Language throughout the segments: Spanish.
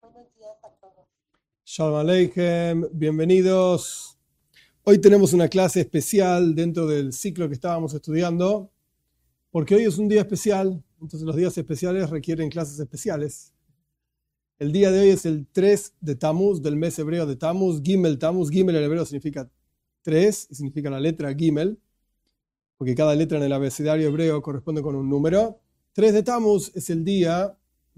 Shalom Aleichem, bienvenidos. Hoy tenemos una clase especial dentro del ciclo que estábamos estudiando, porque hoy es un día especial, entonces los días especiales requieren clases especiales. El día de hoy es el 3 de Tammuz, del mes hebreo de Tammuz, Gimel Tammuz. Gimel en hebreo significa 3 y significa la letra Gimel, porque cada letra en el abecedario hebreo corresponde con un número. 3 de Tammuz es el día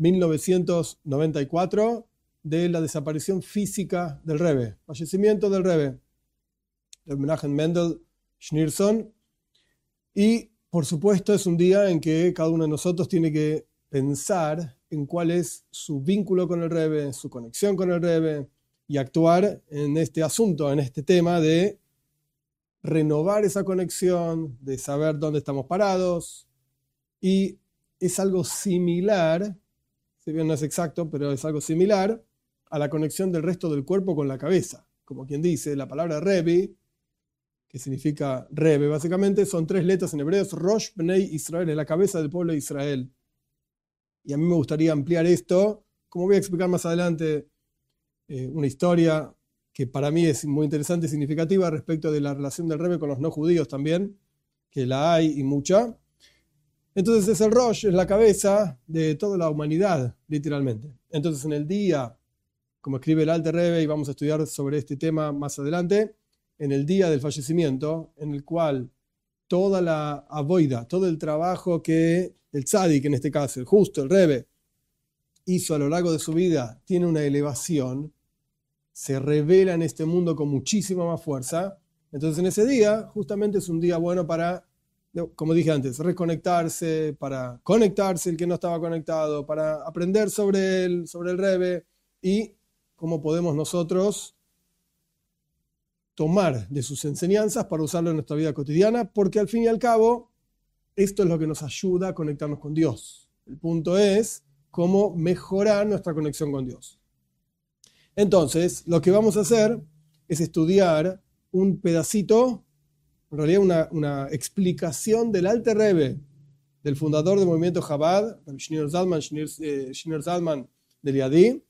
1994 de la desaparición física del Rebbe, fallecimiento del Rebbe, de Menachem Mendel Schneerson. Y por supuesto es un día en que cada uno de nosotros tiene que pensar en cuál es su vínculo con el Rebbe, su conexión con el Rebbe, y actuar en este asunto, en este tema de renovar esa conexión, de saber dónde estamos parados. Y es algo similar, si bien no es exacto, pero es algo similar a la conexión del resto del cuerpo con la cabeza. Como quien dice, la palabra Rebbe, que significa Rebbe, básicamente son 3 letras en hebreo, Rosh Bnei Israel, es la cabeza del pueblo de Israel. Y a mí me gustaría ampliar esto, como voy a explicar más adelante, una historia que para mí es muy interesante y significativa respecto de la relación del Rebbe con los no judíos también, que la hay y mucha. Entonces es el Rosh, es la cabeza de toda la humanidad, literalmente. Entonces en el día, como escribe el Alter Rebbe, y vamos a estudiar sobre este tema más adelante, en el día del fallecimiento, en el cual toda la avoida, todo el trabajo que el tzadik, en este caso, el justo, el Rebbe, hizo a lo largo de su vida, tiene una elevación, se revela en este mundo con muchísima más fuerza. Entonces en ese día, justamente es un día bueno para, como dije antes, reconectarse, para conectarse el que no estaba conectado, para aprender sobre el Rebbe y cómo podemos nosotros tomar de sus enseñanzas para usarlo en nuestra vida cotidiana, porque al fin y al cabo, esto es lo que nos ayuda a conectarnos con Dios. El punto es cómo mejorar nuestra conexión con Dios. Entonces, lo que vamos a hacer es estudiar un pedacito, en realidad una explicación del Alter Rebbe, del fundador del movimiento Chabad, Shneor Zalman de Liadi,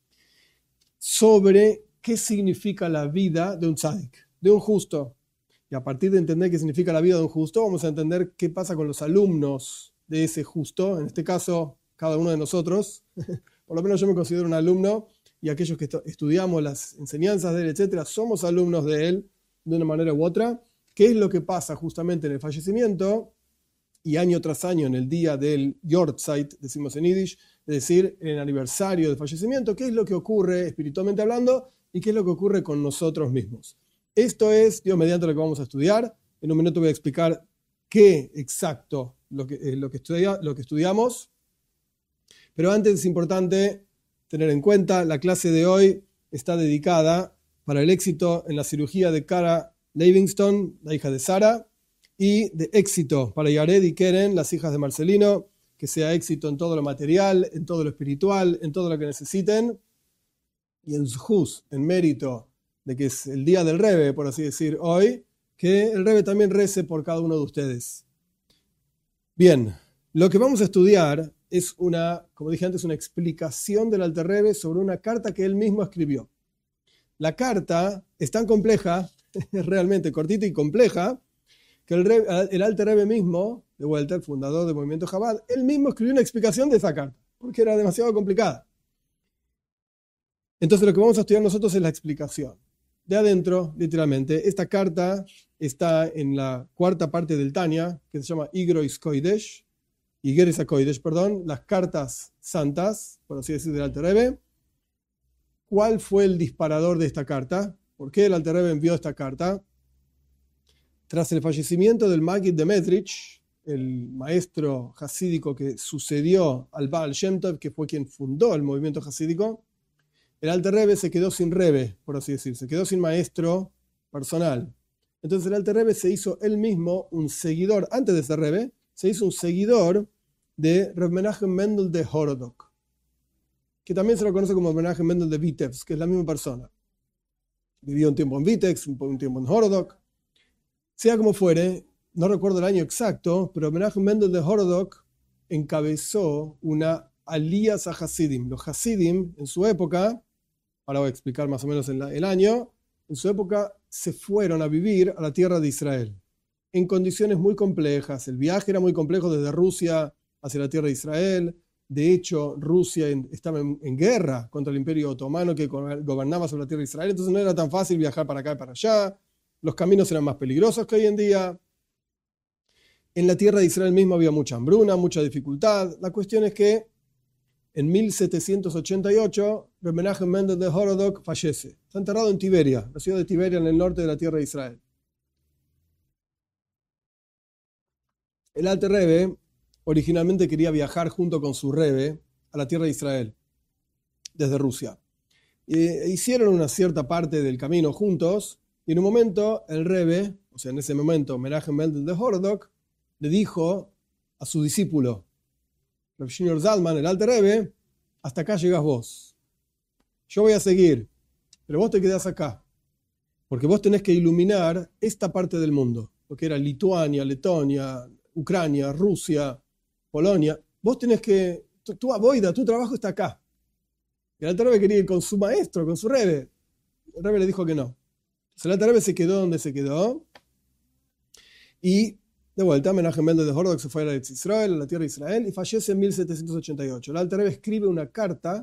sobre qué significa la vida de un tzadik, de un justo. Y a partir de entender qué significa la vida de un justo, vamos a entender qué pasa con los alumnos de ese justo, en este caso, cada uno de nosotros. Por lo menos yo me considero un alumno, y aquellos que estudiamos las enseñanzas de él, etcétera, somos alumnos de él de una manera u otra. ¿Qué es lo que pasa justamente en el fallecimiento? Y año tras año, en el día del Yortzeit, decimos en Yiddish, es decir, en el aniversario del fallecimiento, ¿qué es lo que ocurre espiritualmente hablando y qué es lo que ocurre con nosotros mismos? Esto es, Dios mediante, lo que vamos a estudiar. En un minuto voy a explicar qué exacto lo que estudiamos. Pero antes es importante tener en cuenta, la clase de hoy está dedicada para el éxito en la cirugía de Cara Livingston, la hija de Sara, y de éxito para Yared y Keren, las hijas de Marcelino, que sea éxito en todo lo material, en todo lo espiritual, en todo lo que necesiten, y en Zhus, en mérito de que es el día del Rebbe, por así decir, hoy, que el Rebbe también rece por cada uno de ustedes. Bien, lo que vamos a estudiar es como dije antes, una explicación del Alter Rebbe sobre una carta que él mismo escribió. La carta es tan compleja, es realmente cortita y compleja, que el Alter Rebbe mismo, de vuelta, el fundador del movimiento Chabad, él mismo escribió una explicación de esa carta, porque era demasiado complicada. Entonces lo que vamos a estudiar nosotros es la explicación. De adentro, literalmente, esta carta está en la cuarta parte del Tanya, que se llama Igeres HaKodesh, las cartas santas, por así decir, del Alter Rebbe. ¿Cuál fue el disparador de esta carta? ¿Por qué el Alter Rebbe envió esta carta? Tras el fallecimiento del Maggid de Metrich, el maestro hasídico que sucedió al Baal Shem Tov, que fue quien fundó el movimiento hasídico, el Alter Rebbe se quedó sin Rebbe, por así decir, se quedó sin maestro personal. Entonces el Alter Rebbe se hizo él mismo un seguidor, antes de ser Rebbe, se hizo un seguidor de Reb Menachem Mendel de Horodok, que también se lo conoce como Menachem Mendel de Vitebsk, que es la misma persona. Vivió un tiempo en Vitebsk, un tiempo en Horodok. Sea como fuere, no recuerdo el año exacto, pero Menachem Mendel de Horodok encabezó una Alías a Hasidim. Los Hasidim, en su época, ahora voy a explicar más o menos el año, en su época se fueron a vivir a la tierra de Israel, en condiciones muy complejas. El viaje era muy complejo desde Rusia hacia la tierra de Israel. De hecho, Rusia estaba en guerra contra el Imperio Otomano que gobernaba sobre la tierra de Israel, entonces no era tan fácil viajar para acá y para allá. Los caminos eran más peligrosos que hoy en día. En la tierra de Israel mismo había mucha hambruna, mucha dificultad. La cuestión es que en 1788, Reb Menachem Mendel de Horodok fallece. Está enterrado en Tiberia, la ciudad de Tiberia, en el norte de la tierra de Israel. El Alter Rebbe originalmente quería viajar junto con su Rebbe a la tierra de Israel, desde Rusia. Hicieron una cierta parte del camino juntos, y en un momento el Rebbe, o sea, en ese momento Menachem Mendel de Horodok, le dijo a su discípulo, Reb Shneur Zalman, el Alter Rebbe, hasta acá llegas vos. Yo voy a seguir, pero vos te quedás acá, porque vos tenés que iluminar esta parte del mundo, lo que era Lituania, Letonia, Ucrania, Rusia, Polonia. Vos tenés que, tu aboida, tu trabajo está acá. Y el Alter Rebbe quería ir con su maestro, con su Rebbe. El Rebbe le dijo que no. Entonces el Alter Rebbe se quedó donde se quedó, y de vuelta, Menachem Mendel de Horodok se fue a la Israel, a la tierra de Israel, y fallece en 1788. El Alter Rebbe escribe una carta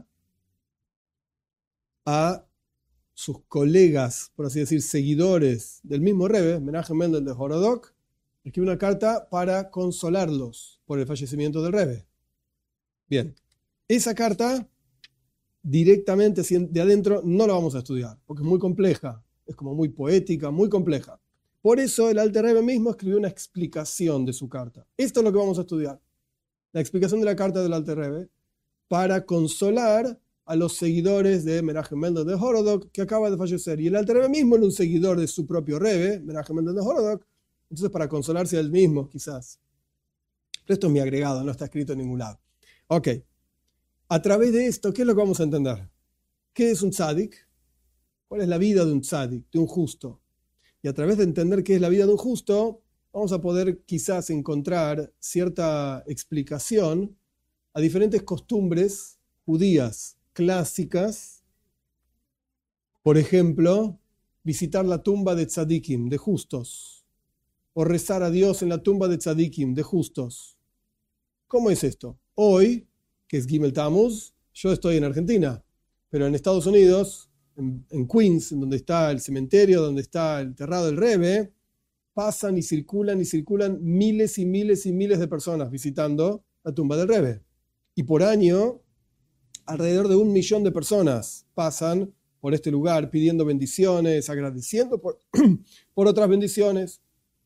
a sus colegas, por así decir, seguidores del mismo Rebbe, Menachem Mendel de Horodok, escribe una carta para consolarlos por el fallecimiento del Rebbe. Bien, esa carta directamente de adentro no la vamos a estudiar, porque es muy compleja, es como muy poética, muy compleja. Por eso el Alter Rebbe mismo escribió una explicación de su carta. Esto es lo que vamos a estudiar. La explicación de la carta del Alter Rebbe para consolar a los seguidores de Menachem Mendel de Horodok que acaba de fallecer. Y el Alter Rebbe mismo era un seguidor de su propio Rebbe, Menachem Mendel de Horodok, entonces para consolarse a él mismo, quizás. Pero esto es mi agregado, no está escrito en ningún lado. Ok. A través de esto, ¿qué es lo que vamos a entender? ¿Qué es un tzadik? ¿Cuál es la vida de un tzadik, de un justo? Y a través de entender qué es la vida de un justo, vamos a poder quizás encontrar cierta explicación a diferentes costumbres judías clásicas. Por ejemplo, visitar la tumba de tzadikim, de justos, o rezar a Dios en la tumba de tzadikim, de justos. ¿Cómo es esto? Hoy, que es Gimel Tammuz, yo estoy en Argentina, pero en Estados Unidos, en Queens, donde está el cementerio, donde está enterrado el Rebbe, pasan y circulan miles y miles y miles de personas visitando la tumba del Rebbe. Y por año, alrededor de 1 millón de personas pasan por este lugar pidiendo bendiciones, agradeciendo por otras bendiciones.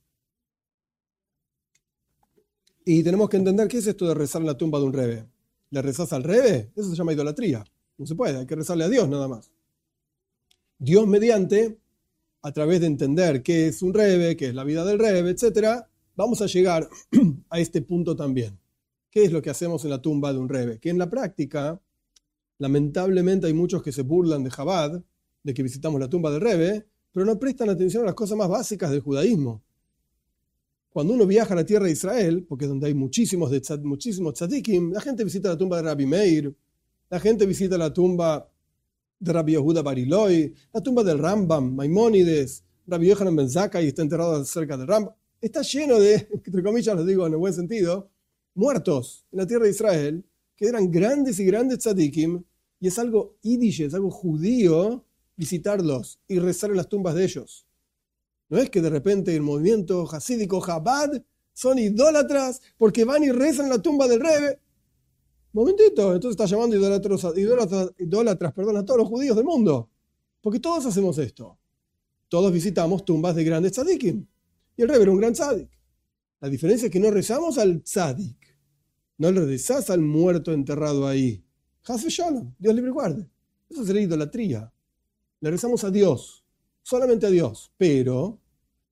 Y tenemos que entender qué es esto de rezar en la tumba de un Rebbe. ¿Le rezás al Rebbe? Eso se llama idolatría. No se puede, hay que rezarle a Dios nada más. Dios mediante, a través de entender qué es un Rebbe, qué es la vida del Rebbe, etc., vamos a llegar a este punto también. ¿Qué es lo que hacemos en la tumba de un Rebbe? Que en la práctica, lamentablemente hay muchos que se burlan de Chabad, de que visitamos la tumba del Rebbe, pero no prestan atención a las cosas más básicas del judaísmo. Cuando uno viaja a la tierra de Israel, porque es donde hay muchísimos tzadikim, la gente visita la tumba de Rabbi Meir, la gente visita la tumba de Rabbi Yehuda Bar Ilai, la tumba del Rambam, Maimónides, Rabbi Yohanan ben Zakkai está enterrado cerca del Rambam. Está lleno de, entre comillas lo digo en el buen sentido, muertos en la tierra de Israel, que eran grandes y grandes tzadikim, y es algo yiddish, es algo judío visitarlos y rezar en las tumbas de ellos. No es que de repente el movimiento hasídico Chabad son idólatras porque van y rezan en la tumba del Rebbe. Momentito, entonces está llamando idólatras a todos los judíos del mundo. Porque todos hacemos esto. Todos visitamos tumbas de grandes tzadikim. Y el Rebbe era un gran tzadik. La diferencia es que no rezamos al tzadik. No le rezás al muerto enterrado ahí. Haz v'shalom, Dios libre y guarde. Eso sería idolatría. Le rezamos a Dios. Solamente a Dios. Pero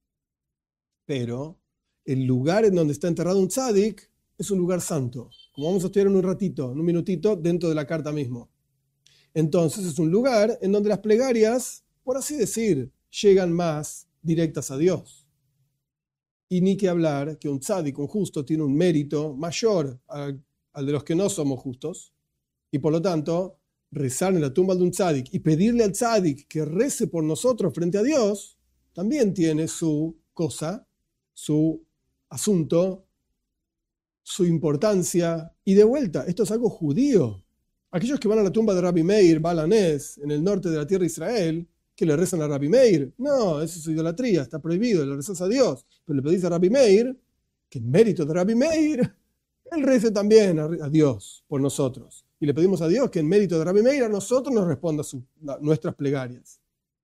el lugar en donde está enterrado un tzadik es un lugar santo. Como vamos a estudiar en un ratito, en un minutito, dentro de la carta mismo. Entonces es un lugar en donde las plegarias, por así decir, llegan más directas a Dios. Y ni que hablar que un tzadik, un justo, tiene un mérito mayor al de los que no somos justos, Y por lo tanto, rezar en la tumba de un tzadik y pedirle al tzadik que rece por nosotros frente a Dios, también tiene su cosa, su asunto, su importancia. Y de vuelta, esto es algo judío. Aquellos que van a la tumba de Rabbi Meir, Baal HaNes, en el norte de la tierra de Israel, que le rezan a Rabbi Meir. No, eso es idolatría, está prohibido, le rezas a Dios. Pero le pedís a Rabbi Meir, que en mérito de Rabbi Meir, él rece también a Dios por nosotros. Y le pedimos a Dios que en mérito de Rabbi Meir a nosotros nos responda nuestras plegarias.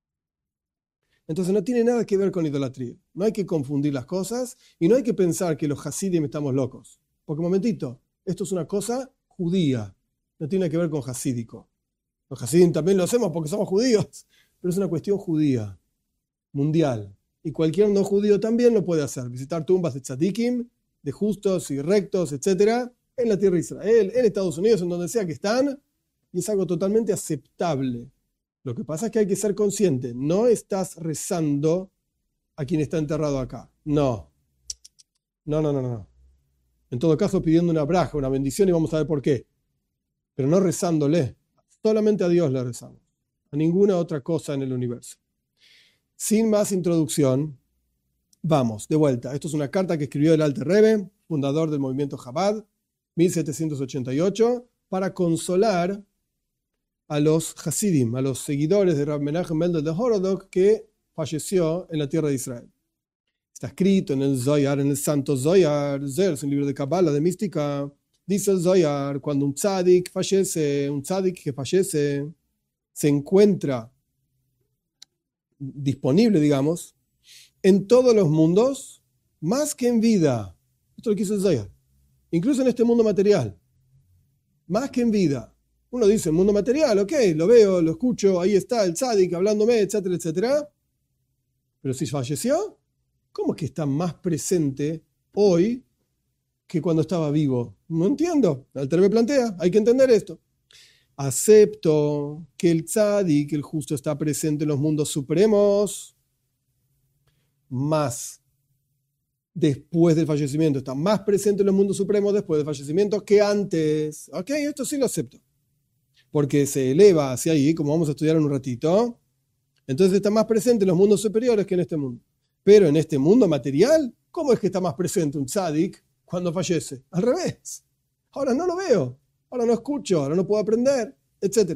Entonces no tiene nada que ver con idolatría. No hay que confundir las cosas y no hay que pensar que los hasidim estamos locos. Porque, un momentito, esto es una cosa judía. No tiene que ver con hasídico. Los hasidim también lo hacemos porque somos judíos, pero es una cuestión judía, mundial. Y cualquier no judío también lo puede hacer. Visitar tumbas de tzadikim, de justos y rectos, etc., en la tierra de Israel, en Estados Unidos, en donde sea que están, y es algo totalmente aceptable. Lo que pasa es que hay que ser consciente. No estás rezando a quien está enterrado acá. No. No. En todo caso, pidiendo una braja, una bendición, y vamos a ver por qué. Pero no rezándole. Solamente a Dios le rezamos. A ninguna otra cosa en el universo. Sin más introducción, vamos, de vuelta. Esto es una carta que escribió el Alter Rebbe, fundador del movimiento Chabad, 1788, para consolar a los Hasidim, a los seguidores de Rab Menachem Mendel de Horodok, que falleció en la tierra de Israel. Está escrito en el Zohar, en el Santo Zohar, es un libro de Kabbalah, de mística. Dice el Zohar, cuando un tzadik fallece, un tzadik que fallece, se encuentra disponible, digamos, en todos los mundos, más que en vida. Esto es lo que dice el Zohar. Incluso en este mundo material. Más que en vida. Uno dice, el mundo material, ok, lo veo, lo escucho, ahí está el tzadik hablándome, etcétera, etcétera. Pero si falleció, ¿cómo es que está más presente hoy que cuando estaba vivo? No entiendo. El Alter Rebbe plantea, hay que entender esto. Acepto que el tzadik, el justo, está presente en los mundos supremos, más después del fallecimiento. Está más presente en los mundos supremos después del fallecimiento que antes. Ok, esto sí lo acepto. Porque se eleva hacia ahí, como vamos a estudiar en un ratito. Entonces está más presente en los mundos superiores que en este mundo. Pero en este mundo material, ¿cómo es que está más presente un tzadik cuando fallece? Al revés. Ahora no lo veo. Ahora no escucho, ahora no puedo aprender, etc.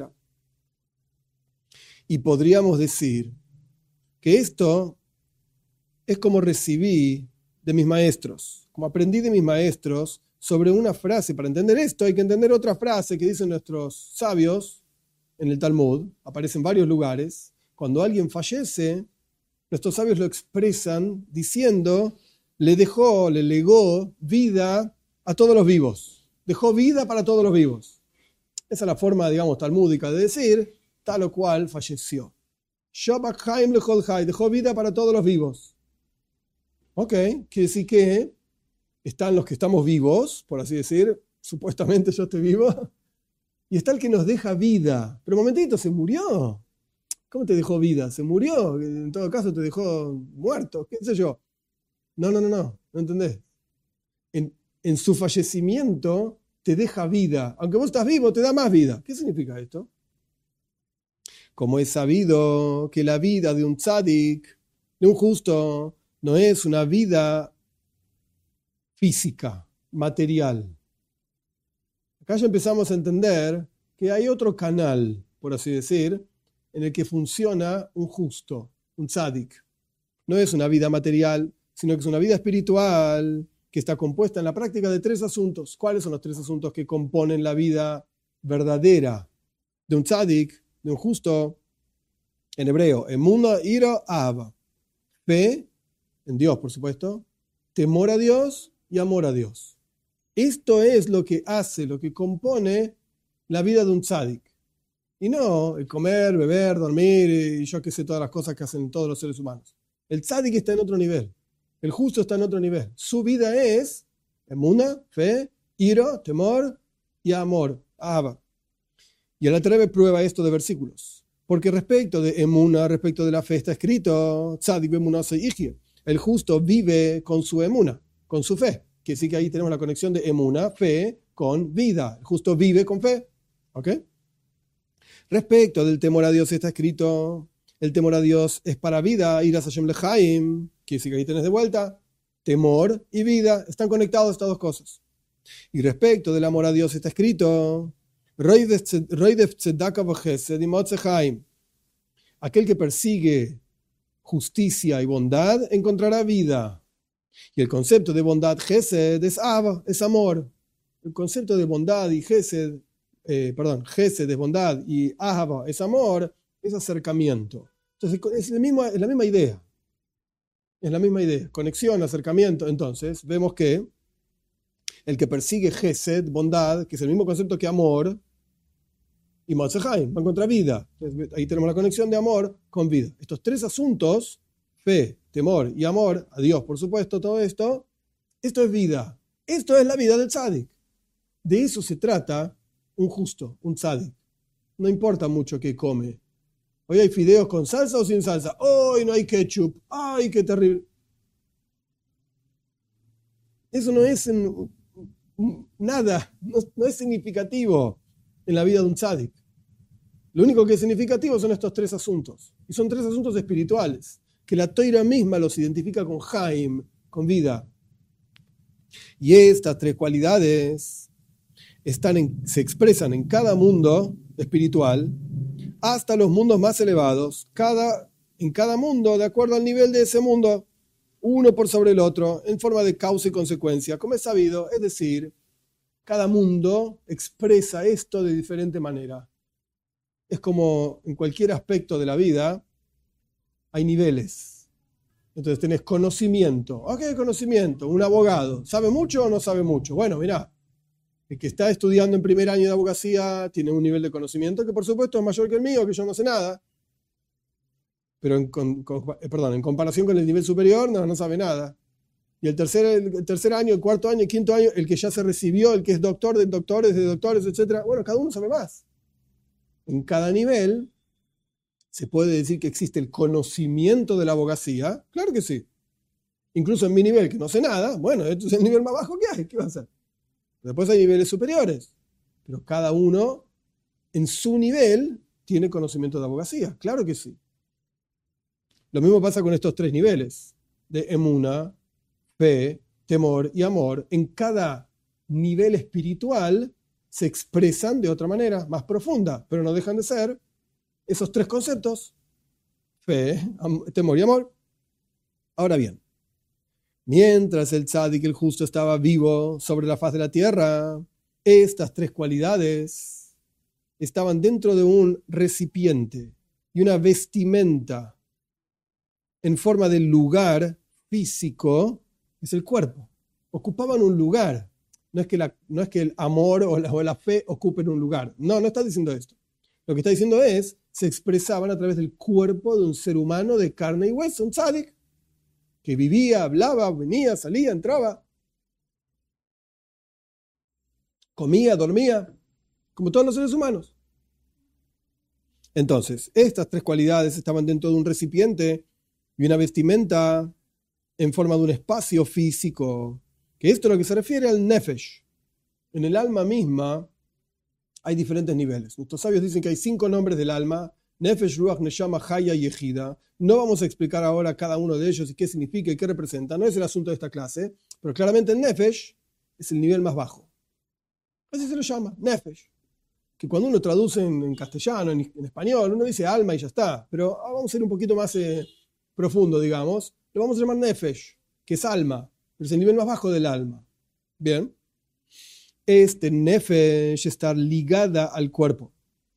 Y podríamos decir que esto es como recibí de mis maestros, como aprendí de mis maestros sobre una frase. Para entender esto hay que entender otra frase que dicen nuestros sabios en el Talmud, aparece en varios lugares. Cuando alguien fallece, nuestros sabios lo expresan diciendo, le legó vida a todos los vivos. Dejó vida para todos los vivos. Esa es la forma, digamos, talmúdica de decir, tal o cual falleció. Shabak Haim lechol Hay, dejó vida para todos los vivos. Ok, quiere decir que están los que estamos vivos, por así decir, supuestamente yo estoy vivo, y está el que nos deja vida. Pero un momentito, se murió. ¿Cómo te dejó vida? Se murió, en todo caso te dejó muerto, qué sé yo. No entendés. En su fallecimiento te deja vida. Aunque vos estás vivo, te da más vida. ¿Qué significa esto? Como es sabido que la vida de un tzadik, de un justo, no es una vida física, material. Acá ya empezamos a entender que hay otro canal, por así decir, en el que funciona un justo, un tzadik. No es una vida material, sino que es una vida espiritual, que está compuesta en la práctica de 3 asuntos. ¿Cuáles son los 3 asuntos que componen la vida verdadera de un tzadik, de un justo? En hebreo, emuna, ira, ahava. Fe, en Dios, por supuesto, temor a Dios y amor a Dios. Esto es lo que hace, lo que compone la vida de un tzadik. Y no el comer, beber, dormir y yo qué sé, todas las cosas que hacen todos los seres humanos. El tzadik está en otro nivel. El justo está en otro nivel. Su vida es emuna, fe, ira, temor y amor. Ahava. Y el Alter Rebbe prueba esto de versículos. Porque respecto de emuna, respecto de la fe, está escrito, tzadik bemunah seichye. El justo vive con su emuna, con su fe. Que sí que ahí tenemos la conexión de emuna, fe, con vida. El justo vive con fe. ¿Ok? Respecto del temor a Dios está escrito, el temor a Dios es para vida, iras Hashem lechaim, que decir que ahí tenés de vuelta, temor y vida, están conectados estas dos cosas. Y respecto del amor a Dios está escrito, roidef tzedaka v'chesed imotze chaim, aquel que persigue justicia y bondad encontrará vida. Y el concepto de bondad, Gesed, es Ava, es amor. El concepto de bondad y Gesed, Gesed es bondad y Ahava es amor, es acercamiento. Entonces es la misma idea. Es la misma idea. Conexión, acercamiento. Entonces vemos que el que persigue Gesed, bondad, que es el mismo concepto que amor, y Motzehaim, va a encontrar vida. Entonces, ahí tenemos la conexión de amor con vida. Estos tres asuntos, fe, temor y amor, a Dios por supuesto, todo esto es vida. Esto es la vida del tzadik. De eso se trata un justo, un tzadik. No importa mucho qué come. Hoy hay fideos con salsa o sin salsa. Hoy no hay ketchup. ¡Ay, qué terrible! Eso no es nada, no es significativo en la vida de un tzadik. Lo único que es significativo son estos tres asuntos. Y son tres asuntos espirituales, que la Toira misma los identifica con Haim, con vida. Y estas tres cualidades se expresan en cada mundo espiritual, hasta los mundos más elevados, en cada mundo, de acuerdo al nivel de ese mundo, uno por sobre el otro, en forma de causa y consecuencia, como es sabido. Es decir, cada mundo expresa esto de diferente manera. Es como en cualquier aspecto de la vida, hay niveles. Entonces tenés conocimiento. ¿Qué conocimiento? Un abogado. ¿Sabe mucho o no sabe mucho? Bueno, mirá, el que está estudiando en primer año de abogacía tiene un nivel de conocimiento que por supuesto es mayor que el mío, que yo no sé nada. Pero en comparación con el nivel superior, no sabe nada. Y el tercer año, el cuarto año, el quinto año, el que ya se recibió, el que es doctor de doctores, etc. Bueno, cada uno sabe más. En cada nivel se puede decir que existe el conocimiento de la abogacía. Claro que sí. Incluso en mi nivel, que no sé nada, bueno, esto es el nivel más bajo que hay. ¿Qué va a hacer? Después hay niveles superiores. Pero cada uno, en su nivel, tiene conocimiento de abogacía. Claro que sí. Lo mismo pasa con estos tres niveles de emuna, fe, temor y amor. En cada nivel espiritual se expresan de otra manera, más profunda, pero no dejan de ser esos tres conceptos, fe, temor y amor. Ahora bien, mientras el tzadik, el justo, estaba vivo sobre la faz de la tierra, estas tres cualidades estaban dentro de un recipiente y una vestimenta en forma de lugar físico, es el cuerpo. Ocupaban un lugar. No es que el amor o la fe ocupen un lugar. No está diciendo esto. Lo que está diciendo es, se expresaban a través del cuerpo de un ser humano de carne y hueso, un tzadik, que vivía, hablaba, venía, salía, entraba, comía, dormía, como todos los seres humanos. Entonces, estas tres cualidades estaban dentro de un recipiente y una vestimenta en forma de un espacio físico, que esto es lo que se refiere al nefesh. En el alma misma hay diferentes niveles. Nuestros sabios dicen que hay 5 nombres del alma: Nefesh, Ruach, Neshama, Haya y Ejida. No vamos a explicar ahora cada uno de ellos y qué significa y qué representa. No es el asunto de esta clase, pero claramente el Nefesh es el nivel más bajo. Así se lo llama, Nefesh. Que cuando uno traduce en castellano, en español, uno dice alma y ya está. Pero vamos a ir un poquito más profundo, digamos. Lo vamos a llamar Nefesh, que es alma, pero es el nivel más bajo del alma. Bien. Este Nefesh está ligada al cuerpo.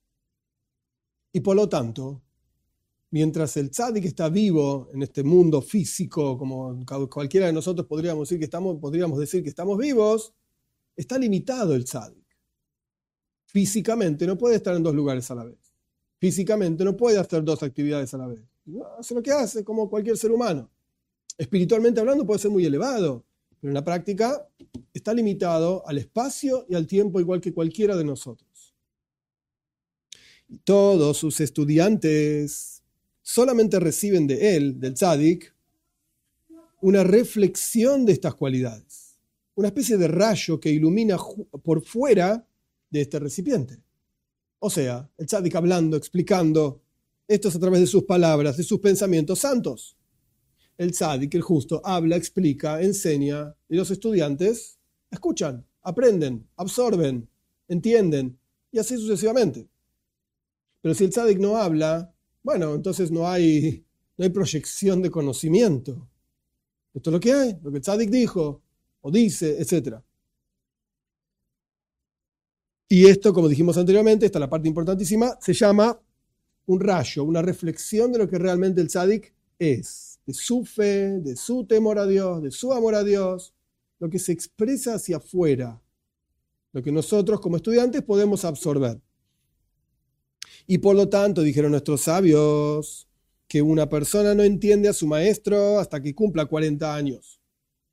Y por lo tanto, mientras el tzadik está vivo en este mundo físico, como cualquiera de nosotros podríamos decir que estamos vivos, está limitado el tzadik. Físicamente no puede estar en 2 lugares a la vez. Físicamente no puede hacer 2 actividades a la vez. Hace lo que hace, como cualquier ser humano. Espiritualmente hablando puede ser muy elevado, pero en la práctica está limitado al espacio y al tiempo, igual que cualquiera de nosotros. Y todos sus estudiantes solamente reciben de él, del tzadik, una reflexión de estas cualidades, una especie de rayo que ilumina por fuera de este recipiente. O sea, el tzadik hablando, explicando, esto es a través de sus palabras, de sus pensamientos santos. El tzadik, el justo, habla, explica, enseña, y los estudiantes escuchan, aprenden, absorben, entienden, y así sucesivamente. Pero si el tzadik no habla, bueno, entonces no hay proyección de conocimiento. Esto es lo que hay, lo que el tzadik dijo, o dice, etc. Y esto, como dijimos anteriormente, esta es la parte importantísima, se llama un rayo, una reflexión de lo que realmente el tzadik es, de su fe, de su temor a Dios, de su amor a Dios, lo que se expresa hacia afuera, lo que nosotros como estudiantes podemos absorber. Y por lo tanto, dijeron nuestros sabios, que una persona no entiende a su maestro hasta que cumpla 40 años.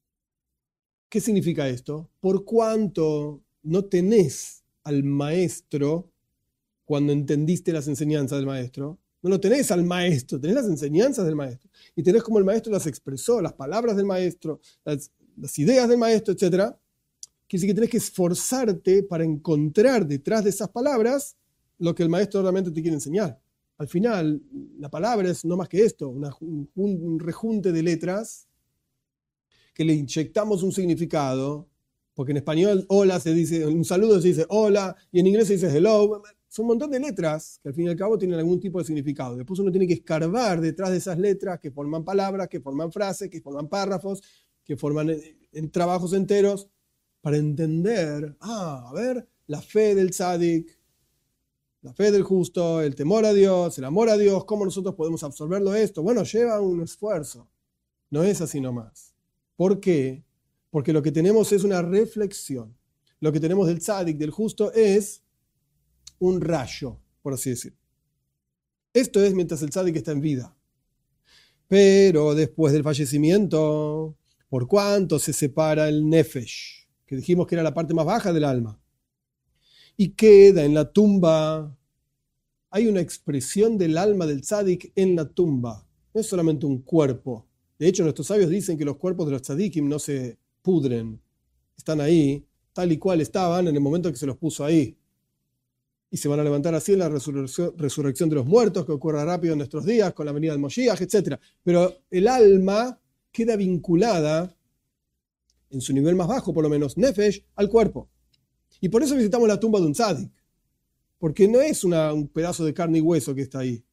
¿Qué significa esto? Por cuanto no tenés al maestro cuando entendiste las enseñanzas del maestro, no lo tenés al maestro, tenés las enseñanzas del maestro. Y tenés como el maestro las expresó, las palabras del maestro, las ideas del maestro, etc. Quiere decir que tenés que esforzarte para encontrar detrás de esas palabras lo que el maestro realmente te quiere enseñar. Al final, la palabra es no más que esto, un rejunte de letras que le inyectamos un significado, porque en español hola se dice, un saludo se dice hola, y en inglés se dice hello. Son un montón de letras que al fin y al cabo tienen algún tipo de significado. Después uno tiene que escarbar detrás de esas letras que forman palabras, que forman frases, que forman párrafos, que forman en trabajos enteros, para entender, a ver, la fe del tzadik, la fe del justo, el temor a Dios, el amor a Dios, ¿cómo nosotros podemos absorberlo esto? Bueno, lleva un esfuerzo. No es así nomás. ¿Por qué? Porque lo que tenemos es una reflexión. Lo que tenemos del tzadik, del justo, es un rayo, por así decir. Esto es mientras el tzadik está en vida. Pero después del fallecimiento, ¿por cuánto se separa el nefesh? Que dijimos que era la parte más baja del alma. Y queda en la tumba. Hay una expresión del alma del tzadik en la tumba. No es solamente un cuerpo. De hecho, nuestros sabios dicen que los cuerpos de los tzadikim no se pudren. Están ahí, tal y cual estaban en el momento que se los puso ahí. Y se van a levantar así en la resurrección de los muertos, que ocurra rápido en nuestros días, con la venida del Moshiach, etc. Pero el alma queda vinculada, en su nivel más bajo por lo menos, nefesh, al cuerpo. Y por eso visitamos la tumba de un tzadik. Porque no es un pedazo de carne y hueso que está ahí.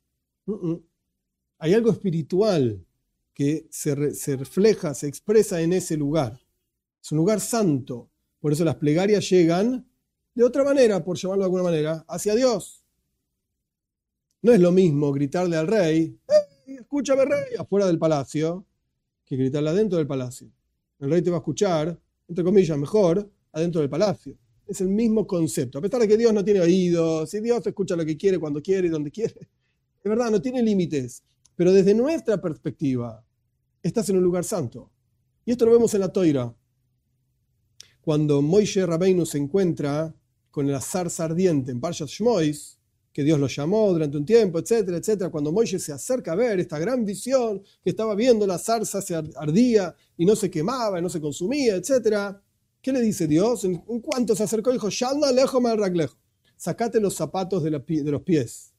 Hay algo espiritual que se refleja, se expresa en ese lugar. Es un lugar santo. Por eso las plegarias llegan de otra manera, por llamarlo de alguna manera, hacia Dios. No es lo mismo gritarle al rey, ¡hey, escúchame, rey!, afuera del palacio, que gritarle adentro del palacio. El rey te va a escuchar, entre comillas, mejor, adentro del palacio. Es el mismo concepto. A pesar de que Dios no tiene oídos, y Dios escucha lo que quiere, cuando quiere y donde quiere. Es verdad, no tiene límites. Pero desde nuestra perspectiva, estás en un lugar santo. Y esto lo vemos en la Toira. Cuando Moishe Rabbeinu se encuentra con la zarza ardiente en Parshat Shmois, que Dios lo llamó durante un tiempo, etcétera, etcétera. Cuando Moishe se acerca a ver esta gran visión, que estaba viendo la zarza se ardía y no se quemaba, y no se consumía, etcétera. ¿Qué le dice Dios? En cuanto se acercó, dijo, Shalna lejo mal raglejo. Sacate los zapatos de los pies.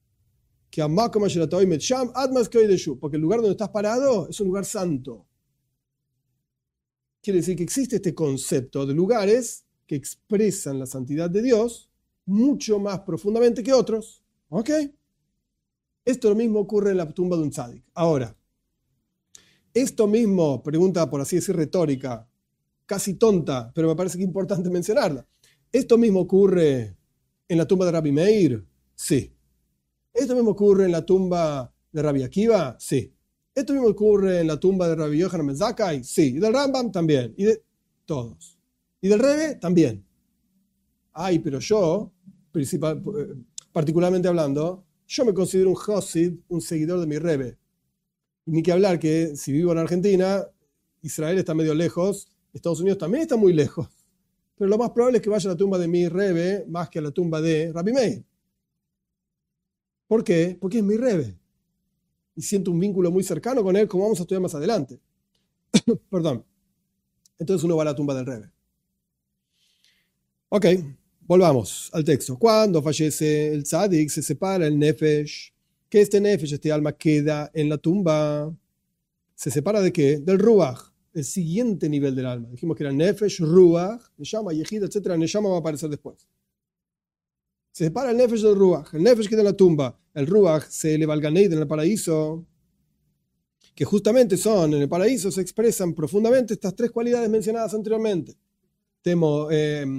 Porque el lugar donde estás parado es un lugar santo. Quiere decir que existe este concepto de lugares que expresan la santidad de Dios mucho más profundamente que otros. ¿Ok? Esto lo mismo ocurre en la tumba de un tzadik. Ahora, esto mismo, pregunta por así decir retórica, casi tonta, pero me parece que es importante mencionarla. ¿Esto mismo ocurre en la tumba de Rabbi Meir? Sí. ¿Esto mismo ocurre en la tumba de Rabbi Akiva? Sí. ¿Esto mismo ocurre en la tumba de Rabbi Yohanan ben Zakkai? Sí. ¿Y del Rambam? También. Y de todos. ¿Y del Rebbe? También. Ay, pero yo, particularmente hablando, yo me considero un Hasid, un seguidor de mi Rebbe. Y ni que hablar que si vivo en Argentina, Israel está medio lejos, Estados Unidos también está muy lejos. Pero lo más probable es que vaya a la tumba de mi Rebbe más que a la tumba de Rabbi Meir. ¿Por qué? Porque es mi Rebbe. Y siento un vínculo muy cercano con él, como vamos a estudiar más adelante. Perdón. Entonces uno va a la tumba del Rebbe. Ok, volvamos al texto. Cuando fallece el tzadik, se separa el nefesh, que este nefesh, este alma, queda en la tumba. ¿Se separa de qué? Del ruach, el siguiente nivel del alma. Dijimos que era nefesh, ruach, neshama, yehid, etc. Neshama va a aparecer después. Se separa el nefesh del ruach. El nefesh queda en la tumba. El ruach se eleva al Gan Eden, en el paraíso, que justamente son, en el paraíso se expresan profundamente estas tres cualidades mencionadas anteriormente. Temor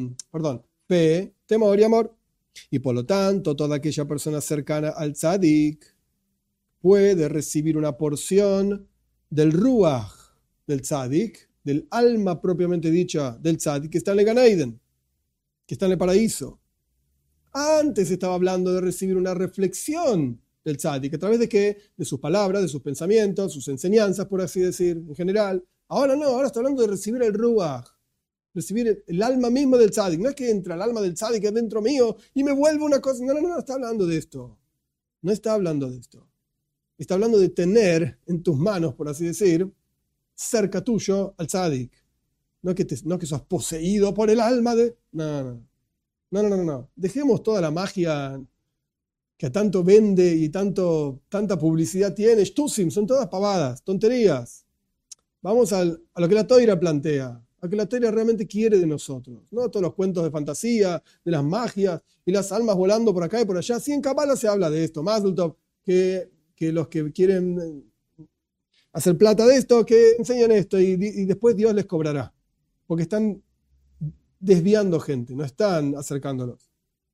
y amor. Y por lo tanto, toda aquella persona cercana al tzadik puede recibir una porción del ruach del tzadik, del alma propiamente dicha del tzadik, que está en el Gan Eden, que está en el paraíso. Antes estaba hablando de recibir una reflexión del tzadik, ¿a través de qué? De sus palabras, de sus pensamientos, sus enseñanzas, por así decir, en general. Ahora no, ahora está hablando de recibir el ruach, recibir el alma misma del tzadik. No es que entra el alma del tzadik dentro mío y me vuelve una cosa. No está hablando de esto. No está hablando de esto. Está hablando de tener en tus manos, por así decir, cerca tuyo al tzadik. No que sos poseído por el alma de... No. Dejemos toda la magia que tanto vende y tanta publicidad tiene. Shtusim, son todas pavadas, tonterías. Vamos a lo que la Toira plantea, a lo que la Toira realmente quiere de nosotros. No todos los cuentos de fantasía, de las magias y las almas volando por acá y por allá. Sí, en Kabbalah se habla de esto, Mazel Tov, que los que quieren hacer plata de esto, que enseñan esto y después Dios les cobrará. Porque están desviando gente, no están acercándolos.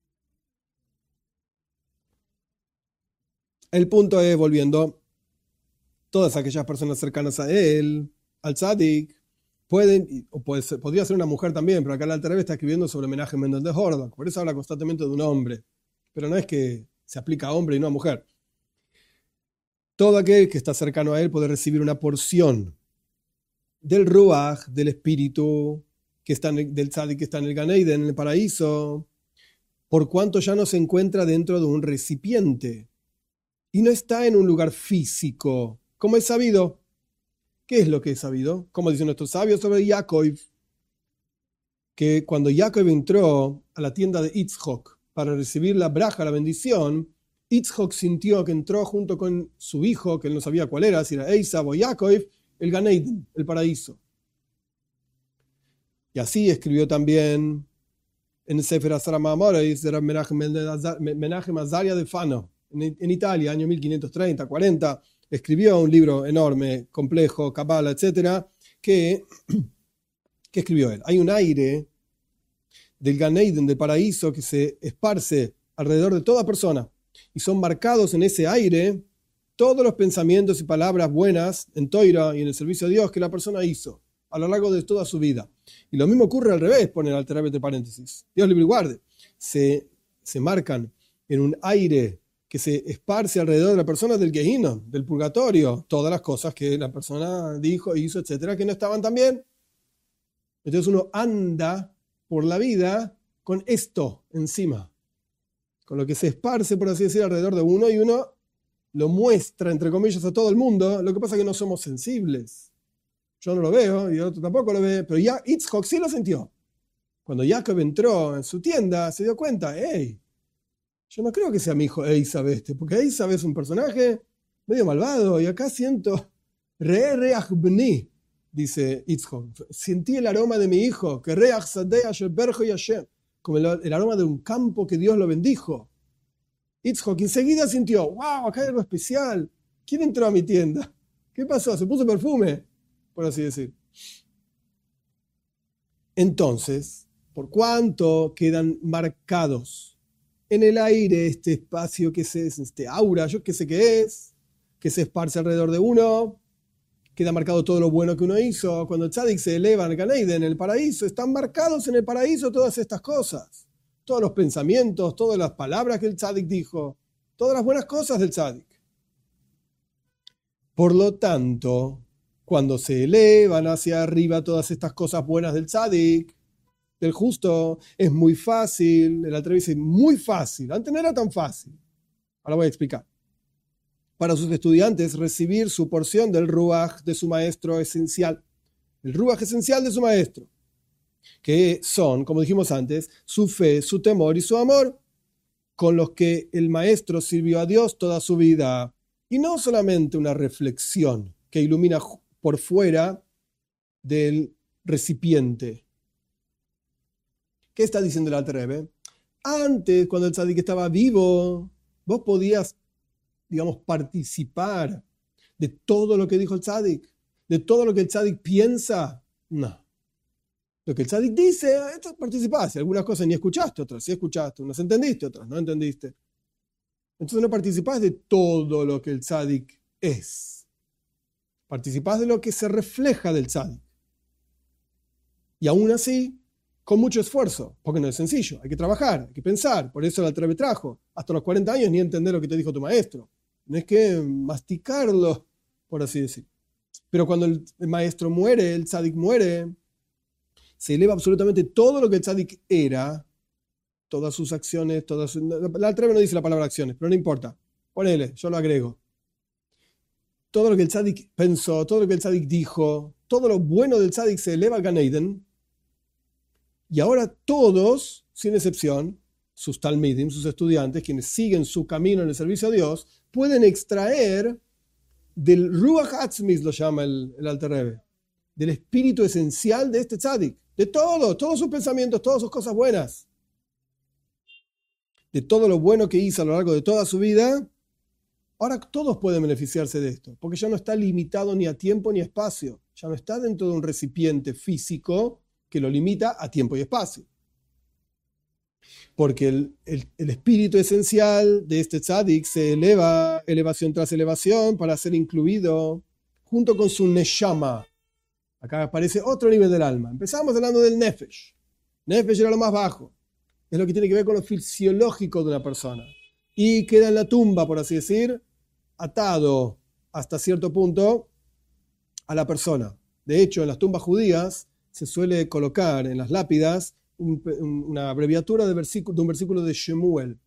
El punto es, volviendo, todas aquellas personas cercanas a él, al tzadik, podría ser una mujer también, pero acá el Alter Rebbe está escribiendo sobre Menachem Mendel de Hordach, por eso habla constantemente de un hombre, pero no es que se aplica a hombre y no a mujer. Todo aquel que está cercano a él puede recibir una porción del ruach, del espíritu, del tzadik que está en el Gan Eden, en el paraíso, por cuanto ya no se encuentra dentro de un recipiente y no está en un lugar físico, como es sabido. ¿Qué es lo que es sabido? Como dicen nuestros sabios sobre Jacob, que cuando Jacob entró a la tienda de Yitzhak para recibir la braja, la bendición, Yitzhak sintió que entró junto con su hijo, que él no sabía cuál era, si era Esav o Jacob, el Gan Eden, el paraíso. Y así escribió también en el Sefer Asara Ma'amoros de Menachem Azaria de Fano, en Italia, año 1530-40, escribió un libro enorme, complejo, Kabbalah, etc., que escribió él. Hay un aire del Gan Eden, del paraíso, que se esparce alrededor de toda persona, y son marcados en ese aire todos los pensamientos y palabras buenas en Toira y en el servicio a Dios que la persona hizo a lo largo de toda su vida. Y lo mismo ocurre al revés, pone el Alter Rebbe entre paréntesis. Dios libre y guarde. Se marcan en un aire que se esparce alrededor de la persona del Gehinnom, del purgatorio, todas las cosas que la persona dijo, hizo, etcétera, que no estaban tan bien. Entonces uno anda por la vida con esto encima, con lo que se esparce, por así decir, alrededor de uno, y uno lo muestra, entre comillas, a todo el mundo. Lo que pasa es que no somos sensibles. Yo no lo veo y el otro tampoco lo ve, pero ya Yitzhak sí lo sintió. Cuando Jacob entró en su tienda, se dio cuenta, hey, yo no creo que sea mi hijo Esav porque Esav es un personaje medio malvado, y acá siento Re'ach bni, dice Yitzhak. Sentí el aroma de mi hijo, que Re'ach sadeh asher berjo Hashem, como el aroma de un campo que Dios lo bendijo. Yitzhak enseguida sintió, wow, acá hay algo especial. ¿Quién entró a mi tienda? ¿Qué pasó? Se puso perfume, por así decir. Entonces, por cuanto quedan marcados en el aire este espacio que es este aura, yo qué sé qué es, que se esparce alrededor de uno, queda marcado todo lo bueno que uno hizo. Cuando el tzadik se eleva en el Gan Eden, en el paraíso, están marcados en el paraíso todas estas cosas, todos los pensamientos, todas las palabras que el tzadik dijo, todas las buenas cosas del tzadik. Por lo tanto, cuando se elevan hacia arriba todas estas cosas buenas del tzadik, del justo, es muy fácil, el Alter Rebbe dice muy fácil, antes no era tan fácil. Ahora voy a explicar. Para sus estudiantes, recibir su porción del ruach de su maestro esencial, el ruach esencial de su maestro. que son, como dijimos antes, su fe, su temor y su amor, con los que el maestro sirvió a Dios toda su vida. Y no solamente una reflexión que ilumina por fuera del recipiente. ¿Qué está diciendo el Alter Rebbe? Antes, cuando el tzadik estaba vivo, vos podías, digamos, participar de todo lo que dijo el tzadik, de todo lo que el tzadik piensa. No. Lo que el tzadik dice, esto participás. Algunas cosas ni escuchaste, otras sí escuchaste, unas entendiste, otras no entendiste. Entonces no participás de todo lo que el tzadik es. Participás de lo que se refleja del tzadik. Y aún así, con mucho esfuerzo, porque no es sencillo. Hay que trabajar, hay que pensar. Por eso el Alter Rebbe trajo. Hasta los 40 años ni entender lo que te dijo tu maestro. No es que masticarlo, por así decir. Pero cuando el maestro muere, el tzadik muere, se eleva absolutamente todo lo que el tzadik era, todas sus acciones, el Alter Rebbe no dice la palabra acciones, pero no importa. Ponele, yo lo agrego. Todo lo que el tzadik pensó, todo lo que el tzadik dijo, todo lo bueno del tzadik se eleva al Gan Eden. Y ahora todos, sin excepción, sus talmidim, sus estudiantes, quienes siguen su camino en el servicio a Dios, pueden extraer del Ruach Atzmis, lo llama el Alter Rebbe, del espíritu esencial de este tzadik, de todos sus pensamientos, todas sus cosas buenas, de todo lo bueno que hizo a lo largo de toda su vida. Ahora todos pueden beneficiarse de esto, porque ya no está limitado ni a tiempo ni a espacio, ya no está dentro de un recipiente físico que lo limita a tiempo y espacio. Porque el espíritu esencial de este tzadik se eleva, elevación tras elevación, para ser incluido junto con su neshama. Acá aparece otro nivel del alma. Empezamos hablando del nefesh. Nefesh era lo más bajo. Es lo que tiene que ver con lo fisiológico de una persona. Y queda en la tumba, por así decir, atado hasta cierto punto a la persona. De hecho, en las tumbas judías se suele colocar en las lápidas una abreviatura de un versículo de Shemuel.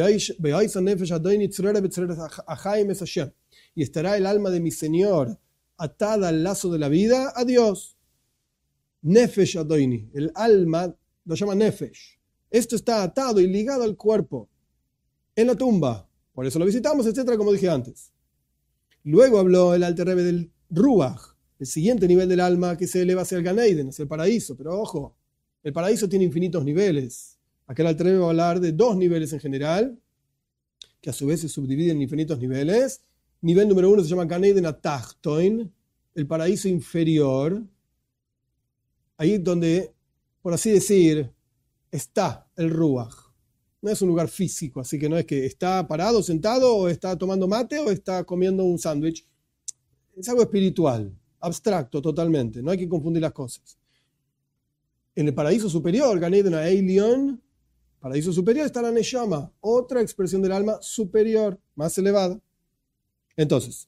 Y estará el alma de mi Señor atada al lazo de la vida a Dios. Nefesh Adoini, el alma lo llama Nefesh. Esto está atado y ligado al cuerpo en la tumba. Por eso lo visitamos, etcétera, como dije antes. Luego habló el Alter Rebbe del Ruach, el siguiente nivel del alma que se eleva hacia el Gan Eden, hacia el paraíso. Pero ojo, el paraíso tiene infinitos niveles. Acá el Alter Rebbe va a hablar de 2 niveles en general, que a su vez se subdividen en infinitos niveles. Nivel número 1 se llama Gan Eden Atachtoin, el paraíso inferior. Ahí donde, por así decir, está el Ruach. No es un lugar físico, así que no es que está parado, sentado, o está tomando mate, o está comiendo un sándwich. Es algo espiritual, abstracto totalmente. No hay que confundir las cosas. En el paraíso superior, Gan Eden Elyon, paraíso superior, está la Neshama, otra expresión del alma superior, más elevada. Entonces,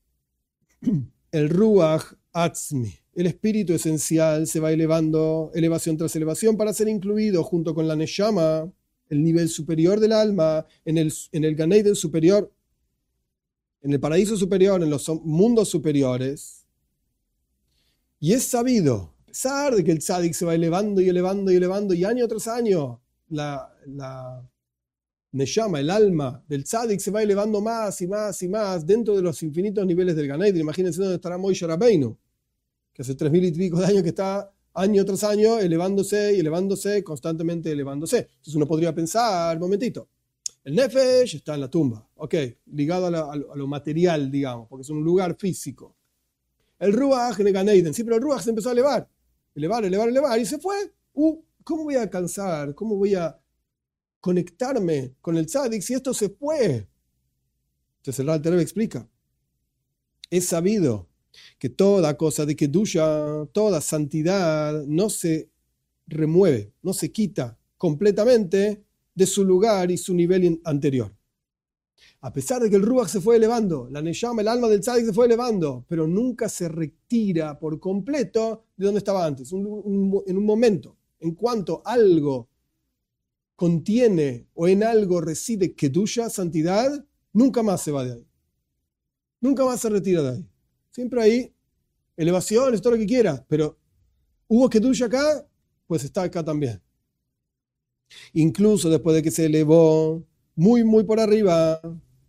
el Ruach Atzmi, el espíritu esencial, se va elevando, elevación tras elevación, para ser incluido junto con la Neshama, el nivel superior del alma, en el Gan Eden superior, en el paraíso superior, en los mundos superiores. Y es sabido, a pesar de que el tzadik se va elevando y elevando y elevando, y año tras año, la Neshama, el alma del tzadik, se va elevando más y más y más dentro de los infinitos niveles del Gan Eden. Imagínense dónde estará Moshe Rabbeinu, que hace 3000 y pico de años que está año tras año elevándose y elevándose, constantemente elevándose. Entonces uno podría pensar, momentito, el Nefesh está en la tumba, ok, ligado a lo material, digamos, porque es un lugar físico. El Ruach en el Gan Eden, sí, pero el Ruach se empezó a elevar, y se fue. ¿Cómo voy a alcanzar? ¿Cómo voy a conectarme con el tzadik si esto se fue? Entonces el Alter Rebbe explica, es sabido que toda cosa de Kedusha, toda santidad, no se remueve, no se quita completamente de su lugar y su nivel anterior. A pesar de que el Ruach se fue elevando, la Neshama, el alma del tzadik, se fue elevando, pero nunca se retira por completo de donde estaba antes. En un momento, en cuanto algo contiene o en algo reside Kedusha, santidad, nunca más se va de ahí. Nunca más se retira de ahí. Siempre hay elevaciones, todo lo que quieras, pero hubo Kedusha acá, pues está acá también. Incluso después de que se elevó muy, muy por arriba.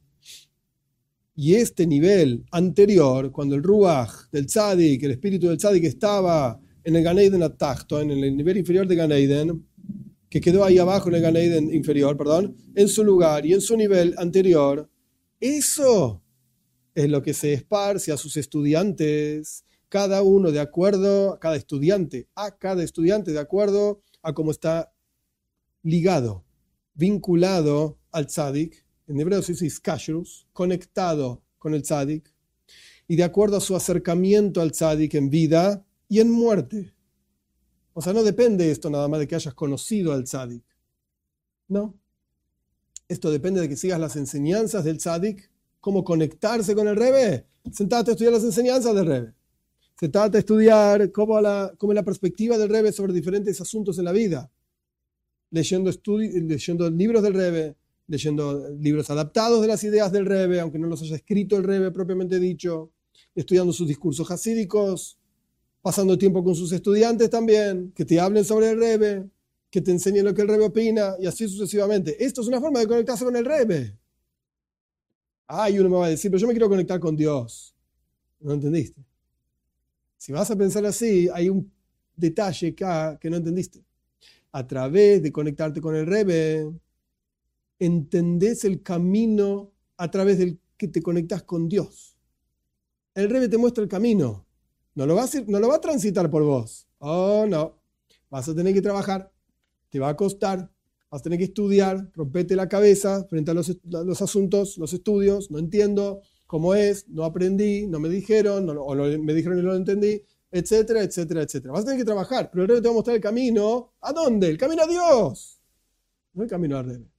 Y este nivel anterior, cuando el Ruach del Tzadik, el espíritu del Tzadik estaba en el Gan Eden Atachto, en el nivel inferior de Gan Eden, que quedó ahí abajo en el Gan Eden inferior, en su lugar y en su nivel anterior, eso es lo que se esparce a sus estudiantes, cada uno de acuerdo, a cada estudiante de acuerdo a cómo está ligado, vinculado al Tzadik. En hebreo se dice iskashrus, conectado con el Tzadik, y de acuerdo a su acercamiento al Tzadik en vida y en muerte. O sea, no depende esto nada más de que hayas conocido al Tzadik. No. Esto depende de que sigas las enseñanzas del Tzadik. ¿Cómo conectarse con el Rebbe? Sentate a estudiar las enseñanzas del Rebbe. Sentate a estudiar cómo es la perspectiva del Rebbe sobre diferentes asuntos en la vida. Leyendo libros del Rebbe, leyendo libros adaptados de las ideas del Rebbe, aunque no los haya escrito el Rebbe propiamente dicho, estudiando sus discursos hasídicos, pasando tiempo con sus estudiantes también, que te hablen sobre el Rebbe, que te enseñen lo que el Rebbe opina, y así sucesivamente. Esto es una forma de conectarse con el Rebbe. Y uno me va a decir, pero yo me quiero conectar con Dios. ¿No entendiste? Si vas a pensar así, hay un detalle acá que no entendiste. A través de conectarte con el Rebbe, entendés el camino a través del que te conectas con Dios. El Rebbe te muestra el camino. No lo va a transitar por vos. Oh, no. Vas a tener que trabajar. Te va a costar. Vas a tener que estudiar. Rompete la cabeza frente a los asuntos, los estudios. No entiendo cómo es. No aprendí. No me dijeron. Me dijeron y no lo entendí. Etcétera, etcétera, etcétera. Vas a tener que trabajar. Pero el Rebbe te va a mostrar el camino. ¿A dónde? El camino a Dios. No el camino al Rebbe.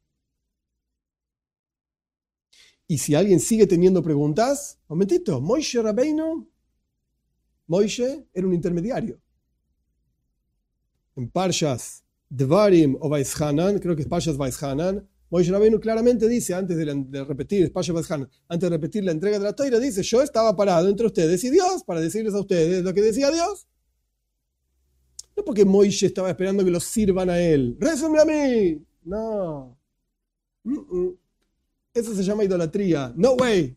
Y si alguien sigue teniendo preguntas, momentito, Moishe Rabbeinu, Moishe era un intermediario. En Parshas Devarim o Vaishanan, creo que es Parshas Vaishanan, Moishe Rabbeinu claramente dice, antes de repetir, Parshas Vaishanan, antes de repetir la entrega de la Torá, dice, yo estaba parado entre ustedes y Dios para decirles a ustedes lo que decía Dios. No porque Moishe estaba esperando que los sirvan a él. ¡Récenme a mí! No. Eso se llama idolatría. No way.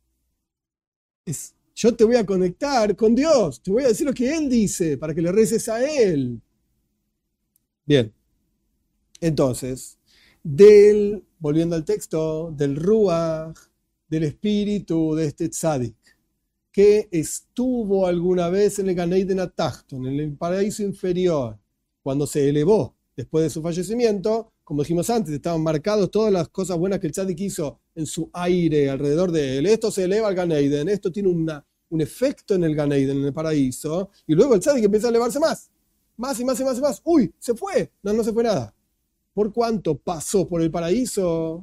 Yo te voy a conectar con Dios. Te voy a decir lo que Él dice para que le reces a Él. Bien. Entonces, volviendo al texto, del Ruach, del espíritu de este Tzadik, que estuvo alguna vez en el Gan Eden Atachton, en el paraíso inferior, cuando se elevó después de su fallecimiento. Como dijimos antes, estaban marcados todas las cosas buenas que el Tzadik hizo en su aire alrededor de él. Esto se eleva al Gan Eden, esto tiene un efecto en el Gan Eden, en el paraíso, y luego el Tzadik empieza a elevarse más y más y más y más. ¡Uy! ¡Se fue! No se fue nada. Por cuanto pasó por el paraíso,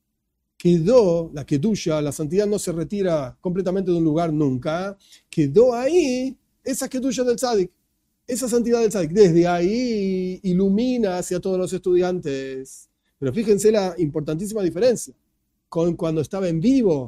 quedó la Kedusha, la santidad no se retira completamente de un lugar nunca, quedó ahí esa Kedusha del Tzadik. Esa santidad del Tzadik, desde ahí ilumina hacia todos los estudiantes. Pero fíjense la importantísima diferencia con cuando estaba vivo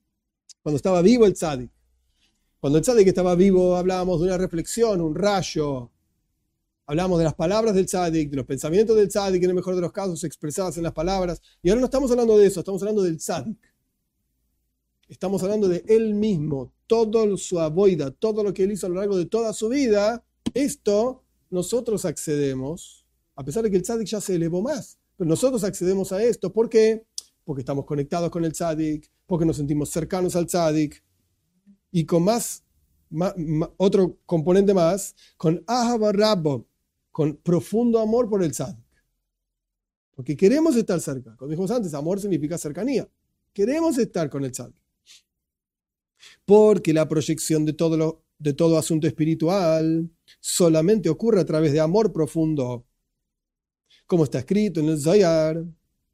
el Tzadik. Cuando el Tzadik estaba vivo hablábamos de una reflexión, un rayo. Hablábamos de las palabras del Tzadik, de los pensamientos del Tzadik, en el mejor de los casos expresadas en las palabras. Y ahora no estamos hablando de eso, estamos hablando del Tzadik. Estamos hablando de él mismo, todo su avoida, todo lo que él hizo a lo largo de toda su vida. Esto nosotros accedemos, a pesar de que el Tzadik ya se elevó más, pero nosotros accedemos a esto. ¿Por qué? Porque estamos conectados con el Tzadik, porque nos sentimos cercanos al Tzadik, y con otro componente más, con Ahava Rabbo, con profundo amor por el Tzadik. Porque queremos estar cerca. Como dijimos antes, amor significa cercanía. Queremos estar con el Tzadik. Porque la proyección de todo asunto espiritual solamente ocurre a través de amor profundo. Como está escrito en el Zayar,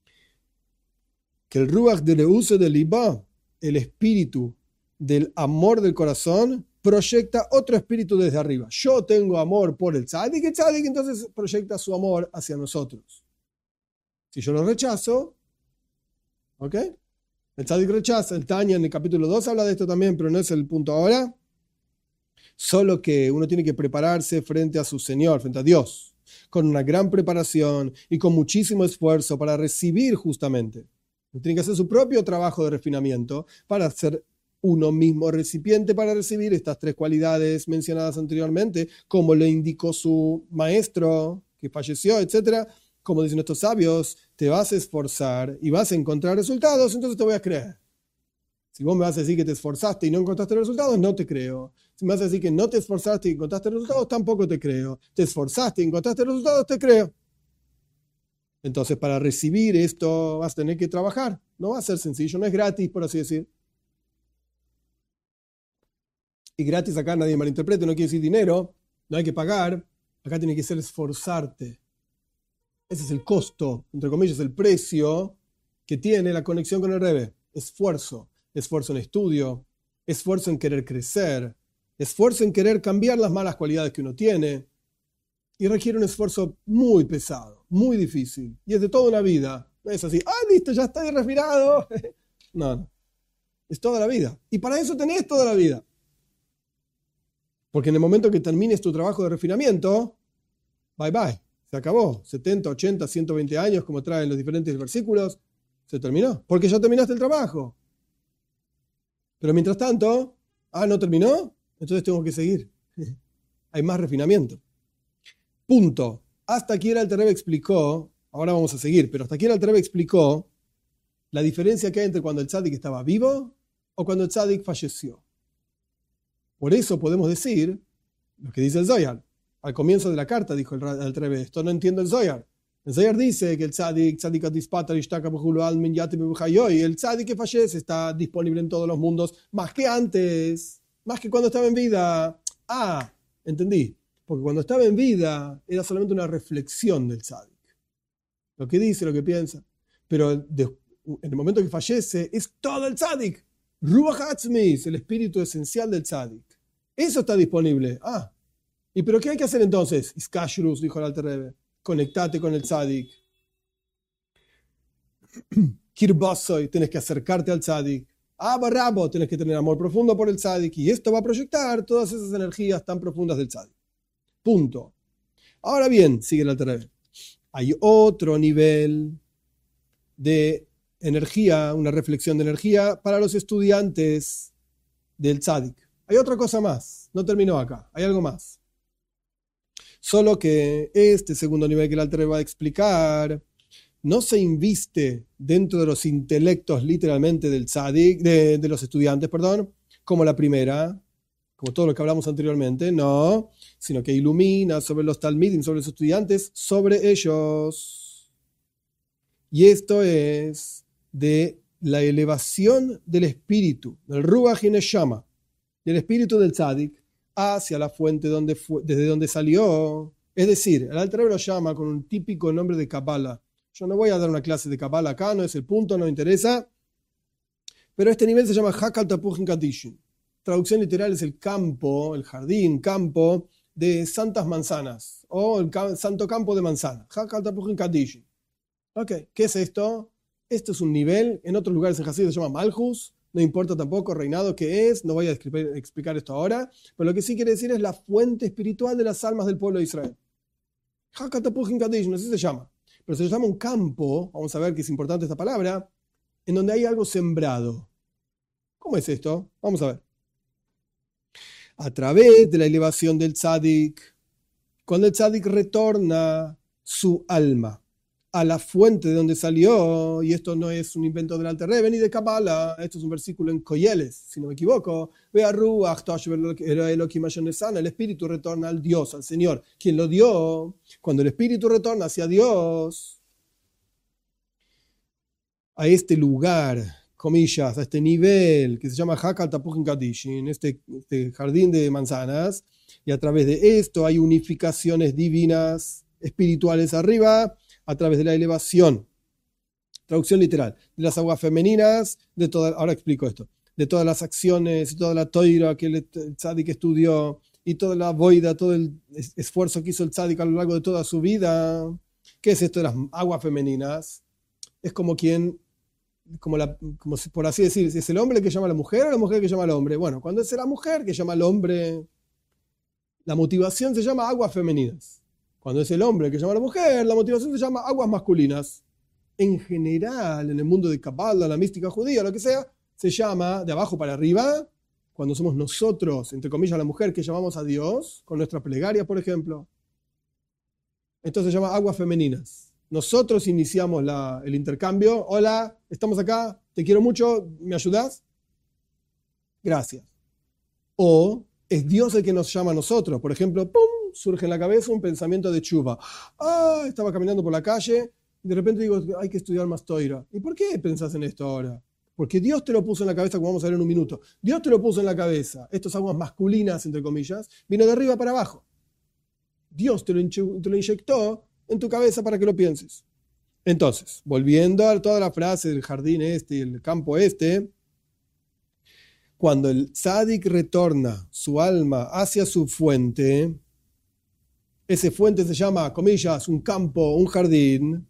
que el Ruach del uso del Libá, el espíritu del amor del corazón, proyecta otro espíritu desde arriba. Yo tengo amor por el Tzadik, entonces proyecta su amor hacia nosotros. Si yo lo rechazo, ¿ok? El Tzadik rechaza. El Tanya en el capítulo 2 habla de esto también, pero no es el punto ahora. Solo que uno tiene que prepararse frente a su Señor, frente a Dios. con una gran preparación y con muchísimo esfuerzo para recibir justamente. Tiene que hacer su propio trabajo de refinamiento para ser uno mismo recipiente para recibir estas tres cualidades mencionadas anteriormente, como le indicó su maestro que falleció, etc. Como dicen estos sabios, te vas a esforzar y vas a encontrar resultados, entonces te voy a creer. Si vos me vas a decir que te esforzaste y no encontraste resultados, no te creo. Si me vas a decir que no te esforzaste y encontraste resultados, tampoco te creo. Te esforzaste y encontraste resultados, te creo. Entonces, para recibir esto vas a tener que trabajar. No va a ser sencillo, no es gratis, por así decir. Y gratis acá nadie malinterprete, no quiere decir dinero, no hay que pagar. Acá tiene que ser esforzarte. Ese es el costo, entre comillas, el precio que tiene la conexión con el Rebbe. Esfuerzo. Esfuerzo en estudio, esfuerzo en querer crecer, esfuerzo en querer cambiar las malas cualidades que uno tiene. Y requiere un esfuerzo muy pesado, muy difícil. Y es de toda una vida. No es así, listo, ya estoy respirado. No. Es toda la vida. Y para eso tenés toda la vida. Porque en el momento que termines tu trabajo de refinamiento, bye bye. Se acabó. 70, 80, 120 años, como traen los diferentes versículos, se terminó. Porque ya terminaste el trabajo. Pero mientras tanto, no terminó, entonces tengo que seguir. Hay más refinamiento. Punto. Hasta aquí el Alter Rebbe explicó, ahora vamos a seguir, pero hasta aquí el Alter Rebbe explicó la diferencia que hay entre cuando el tzadik estaba vivo o cuando el tzadik falleció. Por eso podemos decir lo que dice el Zohar. Al comienzo de la carta dijo el Alter Rebbe, esto no entiendo el Zohar. El Zohar dice que el tzadik que fallece está disponible en todos los mundos, más que antes, más que cuando estaba en vida. Entendí. Porque cuando estaba en vida era solamente una reflexión del tzadik. Lo que dice, lo que piensa. Pero en el momento que fallece es todo el tzadik. Ruach Hatzmis, el espíritu esencial del tzadik. Eso está disponible. ¿Y pero qué hay que hacer entonces? Iskashrus, dijo el Alter Rebbe. Conectate con el tzadik. Kirbosoy, tenés que acercarte al tzadik. Barrabo, tenés que tener amor profundo por el tzadik. Y esto va a proyectar todas esas energías tan profundas del tzadik. Punto. Ahora bien, sigue el Alter Rebbe. Hay otro nivel de energía, una reflexión de energía para los estudiantes del tzadik. Hay otra cosa más. No terminó acá. Hay algo más. Solo que este segundo nivel que el Alter Rebbe va a explicar no se inviste dentro de los intelectos literalmente del tzadik, de los estudiantes, como la primera, como todo lo que hablamos anteriormente, no, sino que ilumina sobre los talmidim, sobre los estudiantes, sobre ellos. Y esto es de la elevación del espíritu, del Ruach y Neshama, del espíritu del tzadik, hacia la fuente desde donde salió. Es decir, el Alter Rebbe lo llama con un típico nombre de Kabbalah. Yo no voy a dar una clase de Kabbalah acá, no es el punto, no me interesa. Pero este nivel se llama Hakal Tapuchin Kadishin. Traducción literal es el campo, el jardín, campo de santas manzanas, o el santo campo de manzana. Hakal Tapuchin Kadishin. Ok, ¿qué es esto? Esto es un nivel, en otros lugares en Hasidut se llama Malchus. No importa tampoco reinado qué es, no voy a explicar esto ahora, pero lo que sí quiere decir es la fuente espiritual de las almas del pueblo de Israel. Hakal Tapuchin Kadishin, así se llama. Pero se llama un campo, vamos a ver que es importante esta palabra, en donde hay algo sembrado. ¿Cómo es esto? Vamos a ver. A través de la elevación del tzadik, cuando el tzadik retorna su alma a la fuente de donde salió, y esto no es un invento del Alter Rebbe ni de Kabbalah, esto es un versículo en Koyeles, si no me equivoco, el espíritu retorna al Dios, al Señor, quien lo dio. Cuando el espíritu retorna hacia Dios, a este lugar, comillas, a este nivel que se llama Hakal Tapuchin Kadishin, este jardín de manzanas, y a través de esto hay unificaciones divinas, espirituales arriba, a través de la elevación, traducción literal, de las aguas femeninas, ahora explico esto, de todas las acciones, toda la toira que el tzadik estudió, y toda la boida, todo el esfuerzo que hizo el tzadik a lo largo de toda su vida. ¿Qué es esto de las aguas femeninas? Es como si, por así decir, ¿es el hombre que llama a la mujer o la mujer que llama al hombre? Bueno, cuando es la mujer que llama al hombre, la motivación se llama aguas femeninas. Cuando es el hombre el que llama a la mujer, la motivación se llama aguas masculinas. En general, en el mundo de Kabbalah, la mística judía, lo que sea, se llama de abajo para arriba, cuando somos nosotros, entre comillas, la mujer que llamamos a Dios, con nuestra plegaria, por ejemplo. Entonces se llama aguas femeninas. Nosotros iniciamos el intercambio. Hola, estamos acá, te quiero mucho, ¿me ayudás? Gracias. O es Dios el que nos llama a nosotros. Por ejemplo, ¡pum!, surge en la cabeza un pensamiento de tshuva. Estaba caminando por la calle y de repente digo, hay que estudiar más Toira. ¿Y por qué pensás en esto ahora? Porque Dios te lo puso en la cabeza, como vamos a ver en un minuto. Dios te lo puso en la cabeza. Estas aguas masculinas, entre comillas, vino de arriba para abajo. Dios te lo inyectó en tu cabeza para que lo pienses. Entonces, volviendo a toda la frase del jardín este y el campo este, cuando el tzadik retorna su alma hacia su fuente, ese fuente se llama, comillas, un campo, un jardín.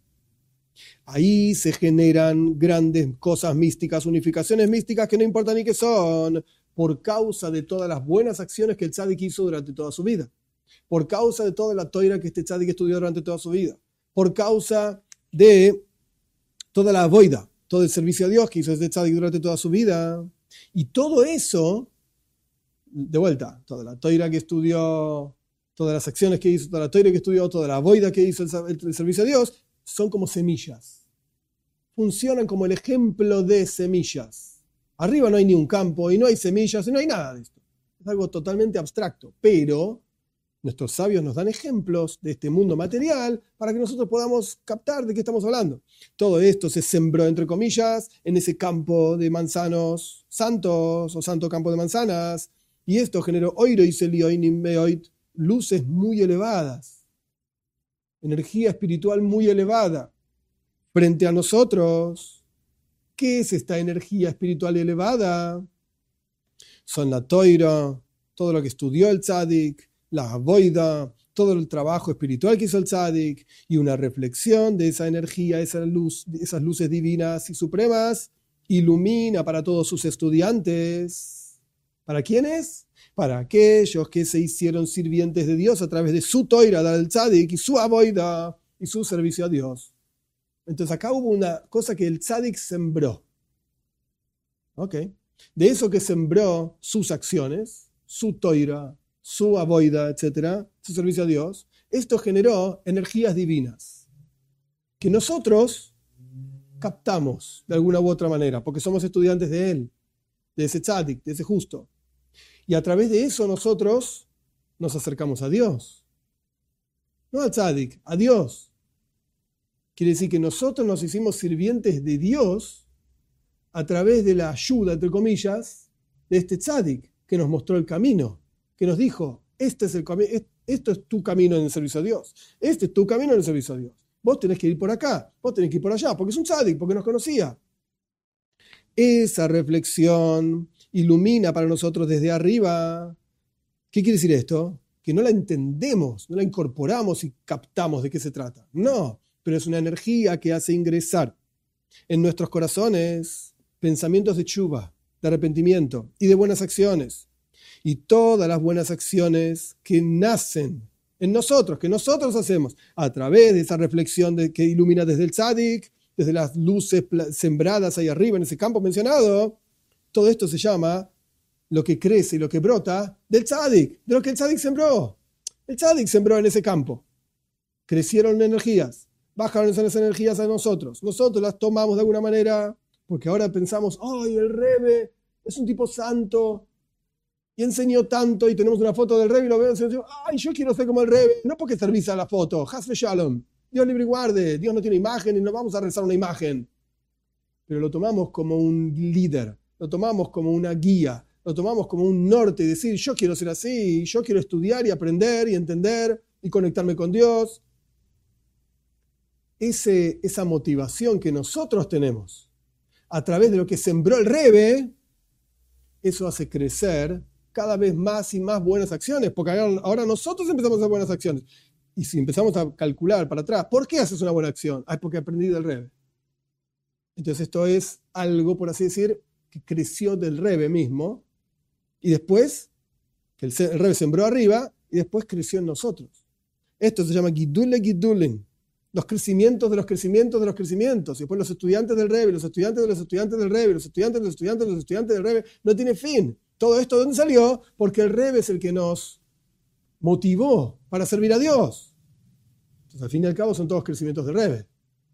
Ahí se generan grandes cosas místicas, unificaciones místicas que no importa ni qué son, por causa de todas las buenas acciones que el tzadik hizo durante toda su vida, por causa de toda la toira que este tzadik estudió durante toda su vida, por causa de toda la avoida, todo el servicio a Dios que hizo este tzadik durante toda su vida. Y todo eso, de vuelta, toda la toira que estudió, todas las acciones que hizo, toda la toira que estudió, toda la avoida que hizo el servicio a Dios, son como semillas. Funcionan como el ejemplo de semillas. Arriba no hay ni un campo, y no hay semillas, y no hay nada de esto. Es algo totalmente abstracto, pero nuestros sabios nos dan ejemplos de este mundo material para que nosotros podamos captar de qué estamos hablando. Todo esto se sembró, entre comillas, en ese campo de manzanos santos, o santo campo de manzanas, y esto generó oiro y luces muy elevadas, energía espiritual muy elevada frente a nosotros. ¿Qué es esta energía espiritual elevada? Son la toira, todo lo que estudió el tzadik, la avoida, todo el trabajo espiritual que hizo el tzadik, y una reflexión de esa energía, esa luz, esas luces divinas y supremas, ilumina para todos sus estudiantes. ¿Para quiénes? Para aquellos que se hicieron sirvientes de Dios a través de su toira del tzadik y su avoida y su servicio a Dios. Entonces acá hubo una cosa que el tzadik sembró. ¿Ok? De eso que sembró sus acciones, su toira, su avoida, etc., su servicio a Dios, esto generó energías divinas que nosotros captamos de alguna u otra manera, porque somos estudiantes de él, de ese tzadik, de ese justo. Y a través de eso nosotros nos acercamos a Dios. No al tzadik, a Dios. Quiere decir que nosotros nos hicimos sirvientes de Dios a través de la ayuda, entre comillas, de este tzadik que nos mostró el camino, que nos dijo, esto es tu camino en el servicio a Dios, este es tu camino en el servicio a Dios. Vos tenés que ir por acá, vos tenés que ir por allá, porque es un tzadik, porque nos conocía. Esa reflexión ilumina para nosotros desde arriba. ¿Qué quiere decir esto? Que no la entendemos, no la incorporamos y captamos de qué se trata. No, pero es una energía que hace ingresar en nuestros corazones pensamientos de tshuva, de arrepentimiento y de buenas acciones. Y todas las buenas acciones que nacen en nosotros, que nosotros hacemos a través de esa reflexión que ilumina desde el tzadik, desde las luces sembradas ahí arriba en ese campo mencionado, todo esto se llama lo que crece y lo que brota del tzadik, de lo que el tzadik sembró. El tzadik sembró en ese campo. Crecieron energías, bajaron esas energías a nosotros. Nosotros las tomamos de alguna manera, porque ahora pensamos, ¡ay, el Rebbe es un tipo santo! Y enseñó tanto, y tenemos una foto del Rebbe y lo vemos y decimos, ¡ay, yo quiero ser como el Rebbe! No porque servís a la foto, Hasbe Shalom. Dios libre y guarde, Dios no tiene imagen y no vamos a rezar una imagen. Pero lo tomamos como un líder, lo tomamos como una guía, lo tomamos como un norte y decir, yo quiero ser así, yo quiero estudiar y aprender y entender y conectarme con Dios. Esa motivación que nosotros tenemos a través de lo que sembró el Rebbe, eso hace crecer cada vez más y más buenas acciones, porque ahora nosotros empezamos a hacer buenas acciones. Y si empezamos a calcular para atrás, ¿por qué haces una buena acción? Porque aprendí del Rebbe. Entonces esto es algo, por así decir, que creció del Rebbe mismo, y después, que el Rebbe sembró arriba, y después creció en nosotros. Esto se llama Gidule Gidulin, los crecimientos de los crecimientos de los crecimientos. Y después los estudiantes del Rebbe, los estudiantes de los estudiantes del Rebbe, los estudiantes de los estudiantes de los estudiantes del Rebbe, no tiene fin. Todo esto, ¿de dónde salió? Porque el Rebbe es el que nos motivó para servir a Dios. Entonces, al fin y al cabo, son todos crecimientos del Rebbe.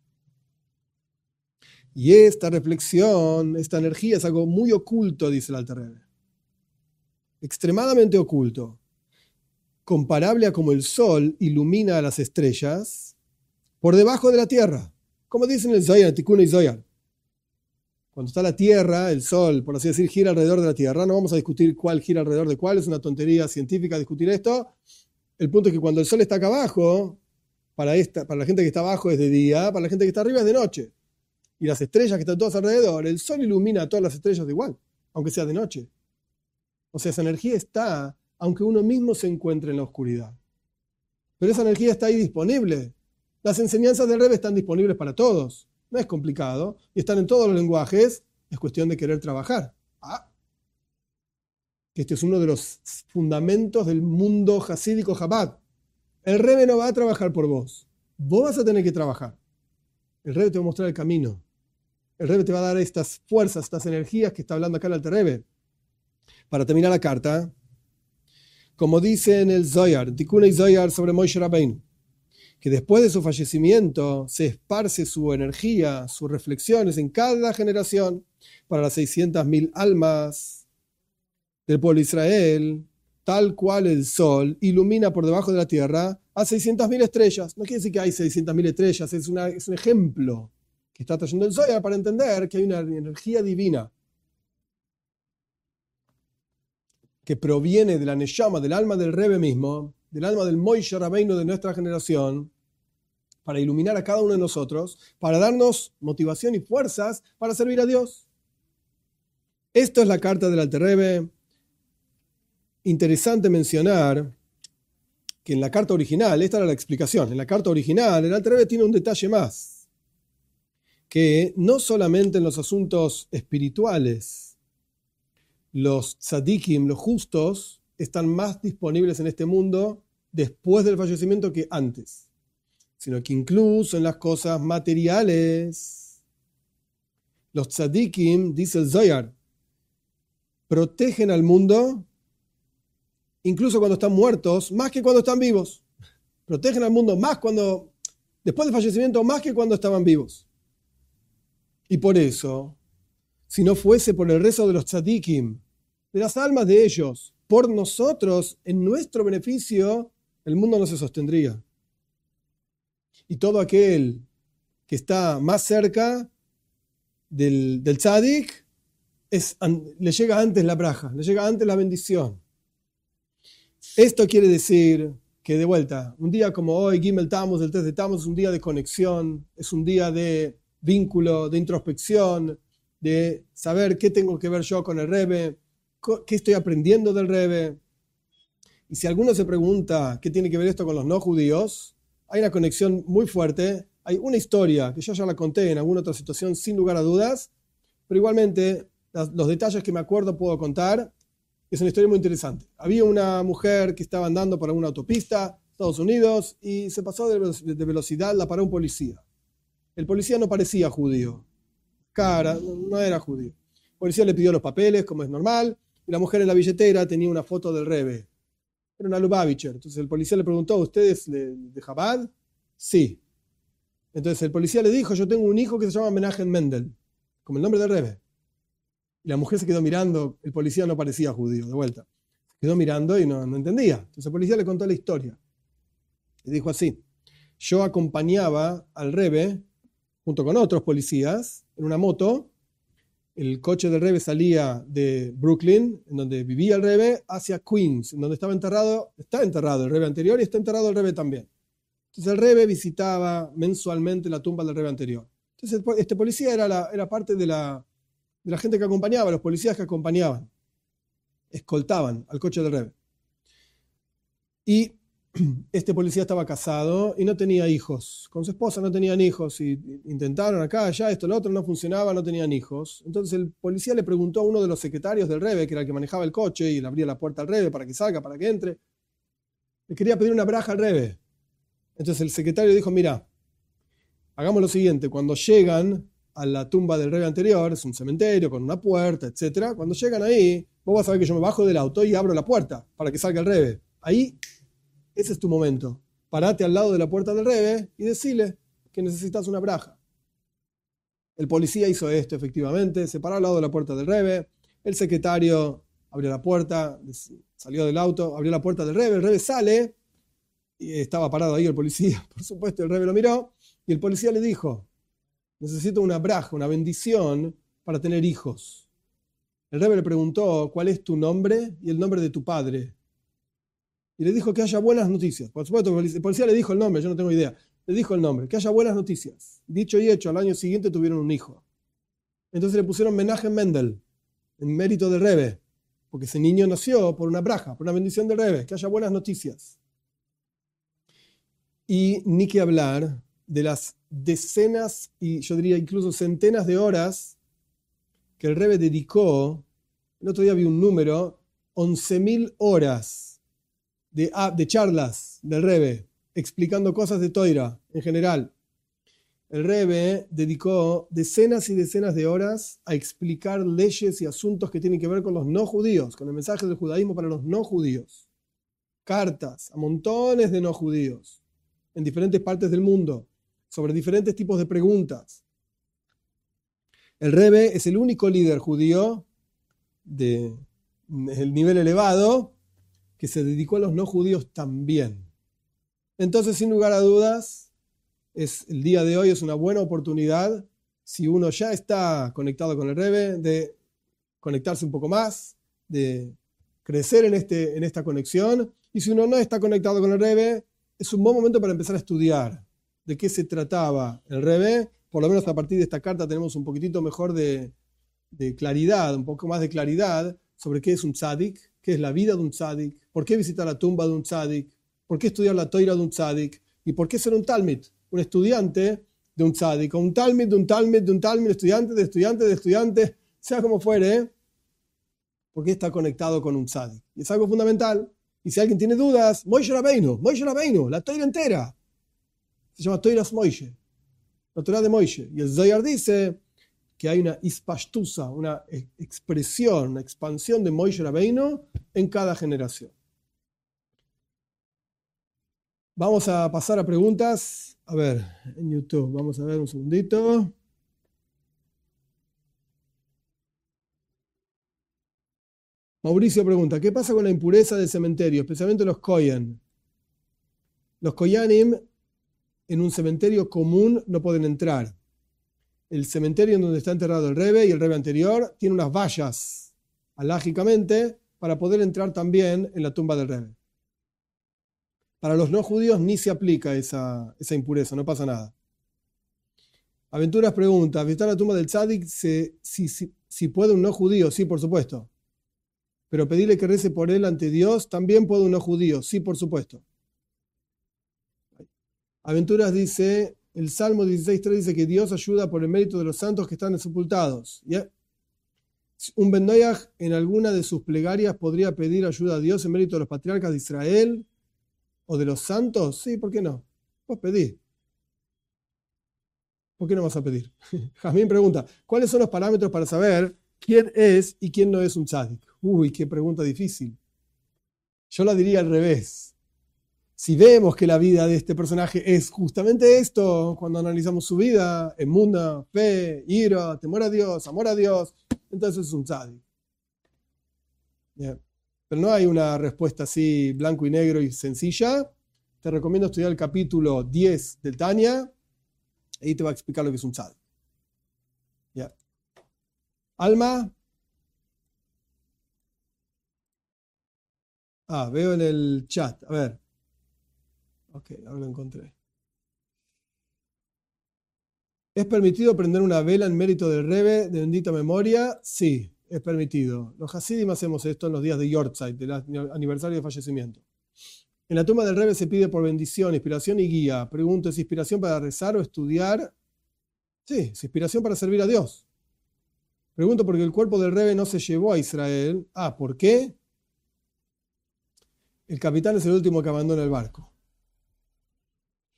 Y esta reflexión, esta energía es algo muy oculto, dice el Alter Rebbe. Extremadamente oculto. Comparable a como el sol ilumina a las estrellas por debajo de la tierra. Como dicen en el Zohar, Tikkun y Zohar. Cuando está la tierra, el sol, por así decir, gira alrededor de la tierra. No vamos a discutir cuál gira alrededor de cuál, es una tontería científica discutir esto. El punto es que cuando el sol está acá abajo, para la gente que está abajo es de día, para la gente que está arriba es de noche. Y las estrellas que están todas alrededor, el sol ilumina a todas las estrellas de igual, aunque sea de noche. O sea, esa energía está, aunque uno mismo se encuentre en la oscuridad. Pero esa energía está ahí disponible. Las enseñanzas del Rebbe están disponibles para todos. No es complicado. Y están en todos los lenguajes. Es cuestión de querer trabajar. Este es uno de los fundamentos del mundo hasídico Chabad. El Rebbe no va a trabajar por vos. Vos vas a tener que trabajar. El Rebbe te va a mostrar el camino. El Rebbe te va a dar estas fuerzas, estas energías que está hablando acá el Alter Rebbe. Para terminar la carta, como dice en el Zohar, Tikkun y Zohar sobre Moshe Rabbeinu, que después de su fallecimiento se esparce su energía, sus reflexiones en cada generación para las 600.000 almas del pueblo de Israel, tal cual el sol ilumina por debajo de la tierra a 600.000 estrellas. No quiere decir que hay 600.000 estrellas, es un ejemplo que está trayendo el Zohar para entender que hay una energía divina que proviene de la Neshama, del alma del Rebbe mismo, del alma del Moshe Rabbeinu de nuestra generación, para iluminar a cada uno de nosotros, para darnos motivación y fuerzas para servir a Dios. Esto es la carta del Alter Rebbe. Interesante mencionar que en la carta original, esta era la explicación, en la carta original el Alter Rebbe tiene un detalle más, que no solamente en los asuntos espirituales, los tzadikim, los justos, están más disponibles en este mundo después del fallecimiento que antes, sino que incluso en las cosas materiales, los tzadikim, dice el Zohar, protegen al mundo incluso cuando están muertos, más que cuando están vivos. Protegen al mundo más después del fallecimiento, más que cuando estaban vivos. Y por eso, si no fuese por el rezo de los tzadikim, de las almas de ellos, por nosotros, en nuestro beneficio, el mundo no se sostendría. Y todo aquel que está más cerca del tzadik, le llega antes la braja, le llega antes la bendición. Esto quiere decir que, de vuelta, un día como hoy, Gimel Tammuz, el 3 de Tammuz, es un día de conexión, es un día de vínculo, de introspección, de saber qué tengo que ver yo con el Rebbe, qué estoy aprendiendo del Rebbe. Y si alguno se pregunta qué tiene que ver esto con los no judíos, hay una conexión muy fuerte. Hay una historia que yo ya la conté en alguna otra situación sin lugar a dudas, pero igualmente los detalles que me acuerdo puedo contar. Es una historia muy interesante. Había una mujer que estaba andando por una autopista, Estados Unidos, y se pasó de velocidad, la paró un policía. El policía no parecía judío. No era judío. El policía le pidió los papeles, como es normal, y la mujer en la billetera tenía una foto del Rebbe. Era una Lubavitcher. Entonces el policía le preguntó, ¿ustedes de Chabad? Sí. Entonces el policía le dijo, yo tengo un hijo que se llama Menachem Mendel, como el nombre del Rebbe. Y la mujer se quedó mirando, el policía no parecía judío, de vuelta. Se quedó mirando y no entendía. Entonces el policía le contó la historia. Le dijo así, yo acompañaba al Rebbe, junto con otros policías, en una moto. El coche del Rebbe salía de Brooklyn, en donde vivía el Rebbe, hacia Queens, en donde está enterrado el Rebbe anterior y está enterrado el Rebbe también. Entonces el Rebbe visitaba mensualmente la tumba del Rebbe anterior. Entonces este policía era parte de la gente que acompañaba, los policías que acompañaban, escoltaban al coche del Rebbe. Y este policía estaba casado y no tenía hijos. Con su esposa no tenían hijos y intentaron acá, allá, esto, lo otro, no funcionaba, no tenían hijos. Entonces el policía le preguntó a uno de los secretarios del Rebbe, que era el que manejaba el coche y le abría la puerta al Rebbe para que salga, para que entre. Le quería pedir una braja al Rebbe. Entonces el secretario dijo, mira, hagamos lo siguiente, cuando llegan a la tumba del Rebbe anterior, es un cementerio con una puerta, etc. Cuando llegan ahí, vos vas a ver que yo me bajo del auto y abro la puerta para que salga el Rebbe. Ahí, ese es tu momento. Parate al lado de la puerta del Rebbe y decile que necesitas una braja. El policía hizo esto, efectivamente, se paró al lado de la puerta del Rebbe. El secretario abrió la puerta, salió del auto, abrió la puerta del Rebbe. El Rebbe sale y estaba parado ahí el policía. Por supuesto, el Rebbe lo miró y el policía le dijo, necesito una braja, una bendición para tener hijos. El Rebbe le preguntó, ¿cuál es tu nombre y el nombre de tu padre? Y le dijo que haya buenas noticias. Por supuesto, el policía le dijo el nombre, yo no tengo idea. Le dijo el nombre, que haya buenas noticias. Dicho y hecho, al año siguiente tuvieron un hijo. Entonces le pusieron Menachem Mendel, en mérito del Rebbe, porque ese niño nació por una braja, por una bendición del Rebbe, que haya buenas noticias. Y ni que hablar de las decenas y yo diría incluso centenas de horas que el Rebbe dedicó. El otro día vi un número, 11.000 horas de charlas del Rebbe explicando cosas de Toira en general. El Rebbe dedicó decenas y decenas de horas a explicar leyes y asuntos que tienen que ver con los no judíos, con el mensaje del judaísmo para los no judíos. Cartas a montones de no judíos en diferentes partes del mundo sobre diferentes tipos de preguntas. El Rebbe es el único líder judío del nivel elevado que se dedicó a los no judíos también. Entonces, sin lugar a dudas, el día de hoy es una buena oportunidad, si uno ya está conectado con el Rebbe, de conectarse un poco más, de crecer en esta conexión. Y si uno no está conectado con el Rebbe, es un buen momento para empezar a estudiar de qué se trataba el Rebbe. Por lo menos a partir de esta carta tenemos un poquitito mejor de claridad, un poco más de claridad sobre qué es un tzadik, qué es la vida de un tzadik, por qué visitar la tumba de un tzadik, por qué estudiar la toira de un tzadik y por qué ser un talmid, un estudiante de un tzadik, o un talmid de un talmid de un talmid, estudiante de estudiante de estudiante, sea como fuere, por qué está conectado con un tzadik. Y es algo fundamental. Y si alguien tiene dudas, Moshe Rabbeinu, la toira entera, se llama Toiras Moshe, la Torá de Moshe. Y el Zohar dice que hay una ispashtusa, una expresión, una expansión de Moshe Rabbeinu en cada generación. Vamos a pasar a preguntas. A ver, en YouTube, vamos a ver un segundito. Mauricio pregunta, ¿qué pasa con la impureza del cementerio, especialmente los Kohen? Los Koyanim en un cementerio común no pueden entrar. El cementerio en donde está enterrado el Rebbe y el Rebbe anterior tiene unas vallas, alágicamente, para poder entrar también en la tumba del Rebbe. Para los no judíos ni se aplica esa impureza, no pasa nada. Aventuras pregunta, ¿visitar la tumba del tzadik si puede un no judío? Sí, por supuesto. Pero pedirle que rece por él ante Dios, también puede un no judío. Sí, por supuesto. Aventuras dice, el Salmo 16.3 dice que Dios ayuda por el mérito de los santos que están sepultados. ¿Yeah? Un Ben Noach en alguna de sus plegarias podría pedir ayuda a Dios en mérito de los patriarcas de Israel o de los santos. Sí, ¿por qué no? Vos pedí. ¿Por qué no vas a pedir? Jazmín pregunta, ¿cuáles son los parámetros para saber quién es y quién no es un tzadik? Uy, qué pregunta difícil. Yo la diría al revés. Si vemos que la vida de este personaje es justamente esto, cuando analizamos su vida, emuna, fe, ira, temor a Dios, amor a Dios, entonces es un tzadik. Bien. Pero no hay una respuesta así blanco y negro y sencilla. Te recomiendo estudiar el capítulo 10 del Tanya. Ahí te va a explicar lo que es un tzadik. Yeah. Alma. Veo en el chat. A ver. Ok, ahora lo encontré. ¿Es permitido prender una vela en mérito del Rebbe de bendita memoria? Sí, es permitido. Los Hasidim hacemos esto en los días de Yortzeit, del aniversario de fallecimiento. En la tumba del Rebbe se pide por bendición, inspiración y guía. Pregunto, ¿es inspiración para rezar o estudiar? Sí, es inspiración para servir a Dios. Pregunto porque el cuerpo del Rebbe no se llevó a Israel. ¿Por qué? El capitán es el último que abandona el barco.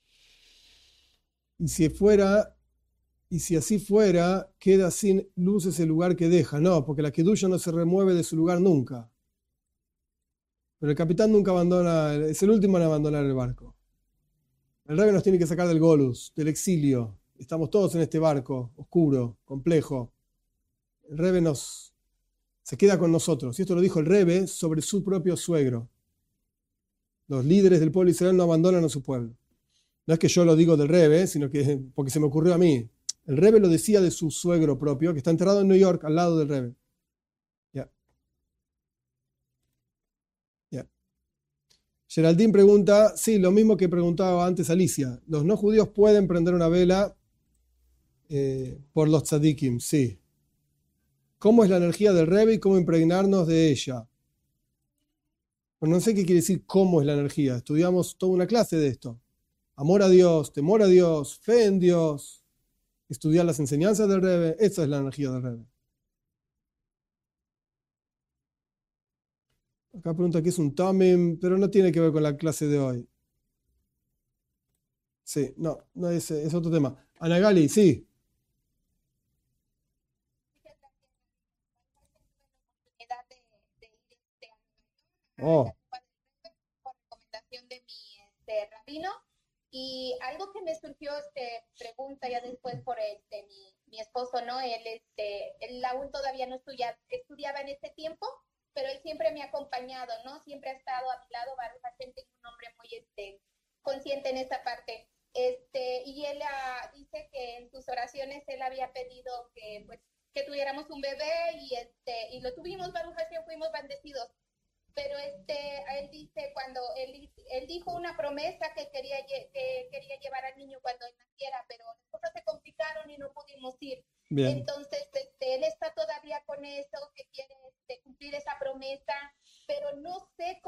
Y si fuera, y si así fuera, queda sin luz ese lugar que deja. No, porque la kedusha no se remueve de su lugar nunca. Pero el capitán nunca abandona, es el último en abandonar el barco. El Rebbe nos tiene que sacar del golus, del exilio. Estamos todos en este barco oscuro, complejo. El Rebbe se queda con nosotros. Y esto lo dijo el Rebbe sobre su propio suegro. Los líderes del pueblo de Israel no abandonan a su pueblo. No es que yo lo digo del Rebbe, sino que porque se me ocurrió a mí. El Rebbe lo decía de su suegro propio, que está enterrado en New York, al lado del Rebbe. Ya. Ya. Geraldine pregunta, sí, lo mismo que preguntaba antes Alicia. ¿Los no judíos pueden prender una vela por los tzadikim? Sí. ¿Cómo es la energía del Rebbe y cómo impregnarnos de ella? Bueno, no sé qué quiere decir cómo es la energía. Estudiamos toda una clase de esto. Amor a Dios, temor a Dios, fe en Dios, estudiar las enseñanzas del Rebbe. Esa es la energía del Rebbe. Acá pregunta qué es un tamim, pero no tiene que ver con la clase de hoy. Sí, no es otro tema. Anagali, sí. Oh, Por recomendación de mi rabino. Y algo que me surgió, pregunta ya después por mi esposo, ¿no? Él aún todavía no estudiaba en ese tiempo, pero él siempre me ha acompañado, ¿no? Siempre ha estado a mi lado, Baruch Hashem, es un hombre muy consciente en esa parte. Y él dice que en sus oraciones él había pedido que, pues, que tuviéramos un bebé y lo tuvimos, Baruch Hashem, fuimos bendecidos. Pero él dice, cuando él dijo una promesa que quería llevar al niño cuando él naciera, pero las cosas se complicaron y no pudimos ir. bien. Entonces, él está todavía con eso, que quiere cumplir esa promesa, pero no sé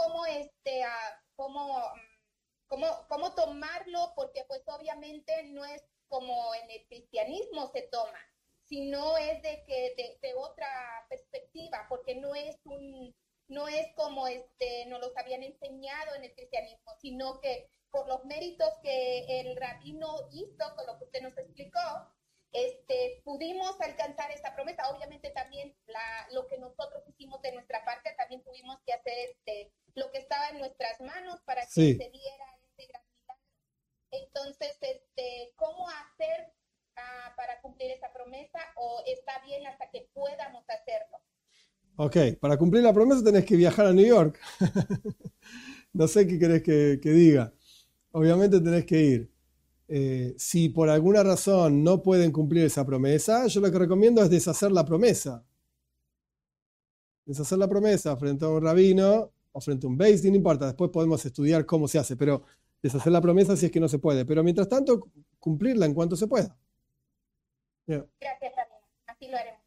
cómo tomarlo, porque pues obviamente no es como en el cristianismo se toma, sino es de otra perspectiva, porque no es como nos los habían enseñado en el cristianismo, sino que por los méritos que el rabino hizo, con lo que usted nos explicó, pudimos alcanzar esa promesa. Obviamente también lo que nosotros hicimos de nuestra parte, también tuvimos que hacer lo que estaba en nuestras manos para que Sí. se diera ese gran milagro. Entonces, ¿cómo hacer para cumplir esa promesa? ¿O está bien hasta que podamos hacerlo? Ok, para cumplir la promesa tenés que viajar a New York. No sé qué querés que diga. Obviamente tenés que ir. Si por alguna razón no pueden cumplir esa promesa, yo lo que recomiendo es deshacer la promesa. Deshacer la promesa frente a un rabino o frente a un beis din, no importa. Después podemos estudiar cómo se hace, pero deshacer la promesa si es que no se puede. Pero mientras tanto, cumplirla en cuanto se pueda. Yeah. Gracias, Rabino. Así lo haremos.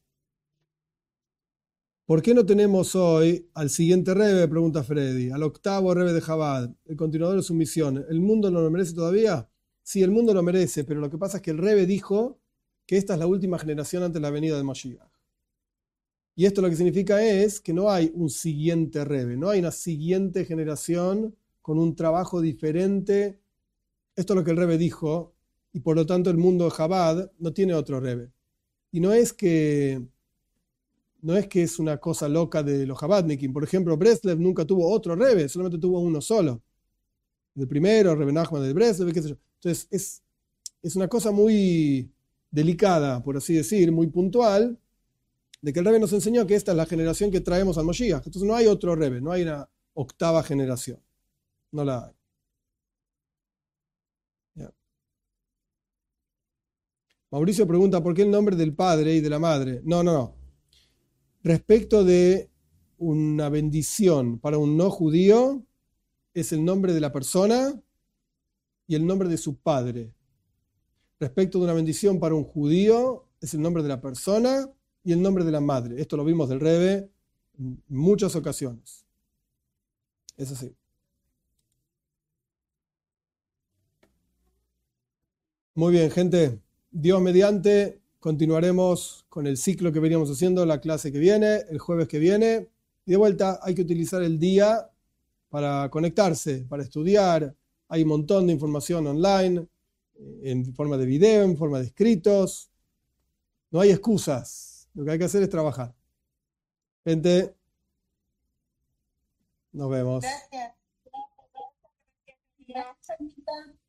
¿Por qué no tenemos hoy al siguiente Rebbe? Pregunta Freddy. Al octavo Rebbe de Chabad, el continuador de su misión. ¿El mundo no lo merece todavía? Sí, el mundo lo merece, pero lo que pasa es que el Rebbe dijo que esta es la última generación antes de la venida de Mashiach. Y esto lo que significa es que no hay un siguiente Rebbe, no hay una siguiente generación con un trabajo diferente. Esto es lo que el Rebbe dijo, y por lo tanto el mundo de Chabad no tiene otro Rebbe. Y no es que es una cosa loca de los Chabadnikim. Por ejemplo, Breslev nunca tuvo otro Rebbe, solamente tuvo uno solo. El primero, Rebbe Nachman de Breslev, qué sé yo. Entonces es una cosa muy delicada, por así decir, muy puntual, de que el Rebbe nos enseñó que esta es la generación que traemos al Moshiach. Entonces no hay otro Rebbe, no hay una octava generación. No la hay. Yeah. Mauricio pregunta por qué el nombre del padre y de la madre. No. Respecto de una bendición para un no judío, es el nombre de la persona y el nombre de su padre. Respecto de una bendición para un judío, es el nombre de la persona y el nombre de la madre. Esto lo vimos del Rebbe en muchas ocasiones. Es así. Muy bien, gente. Dios mediante, continuaremos con el ciclo que veníamos haciendo, la clase que viene, el jueves que viene. Y de vuelta, hay que utilizar el día para conectarse, para estudiar. Hay un montón de información online. en forma de video, en forma de escritos. No hay excusas. Lo que hay que hacer es trabajar. Gente, nos vemos. Gracias. Gracias.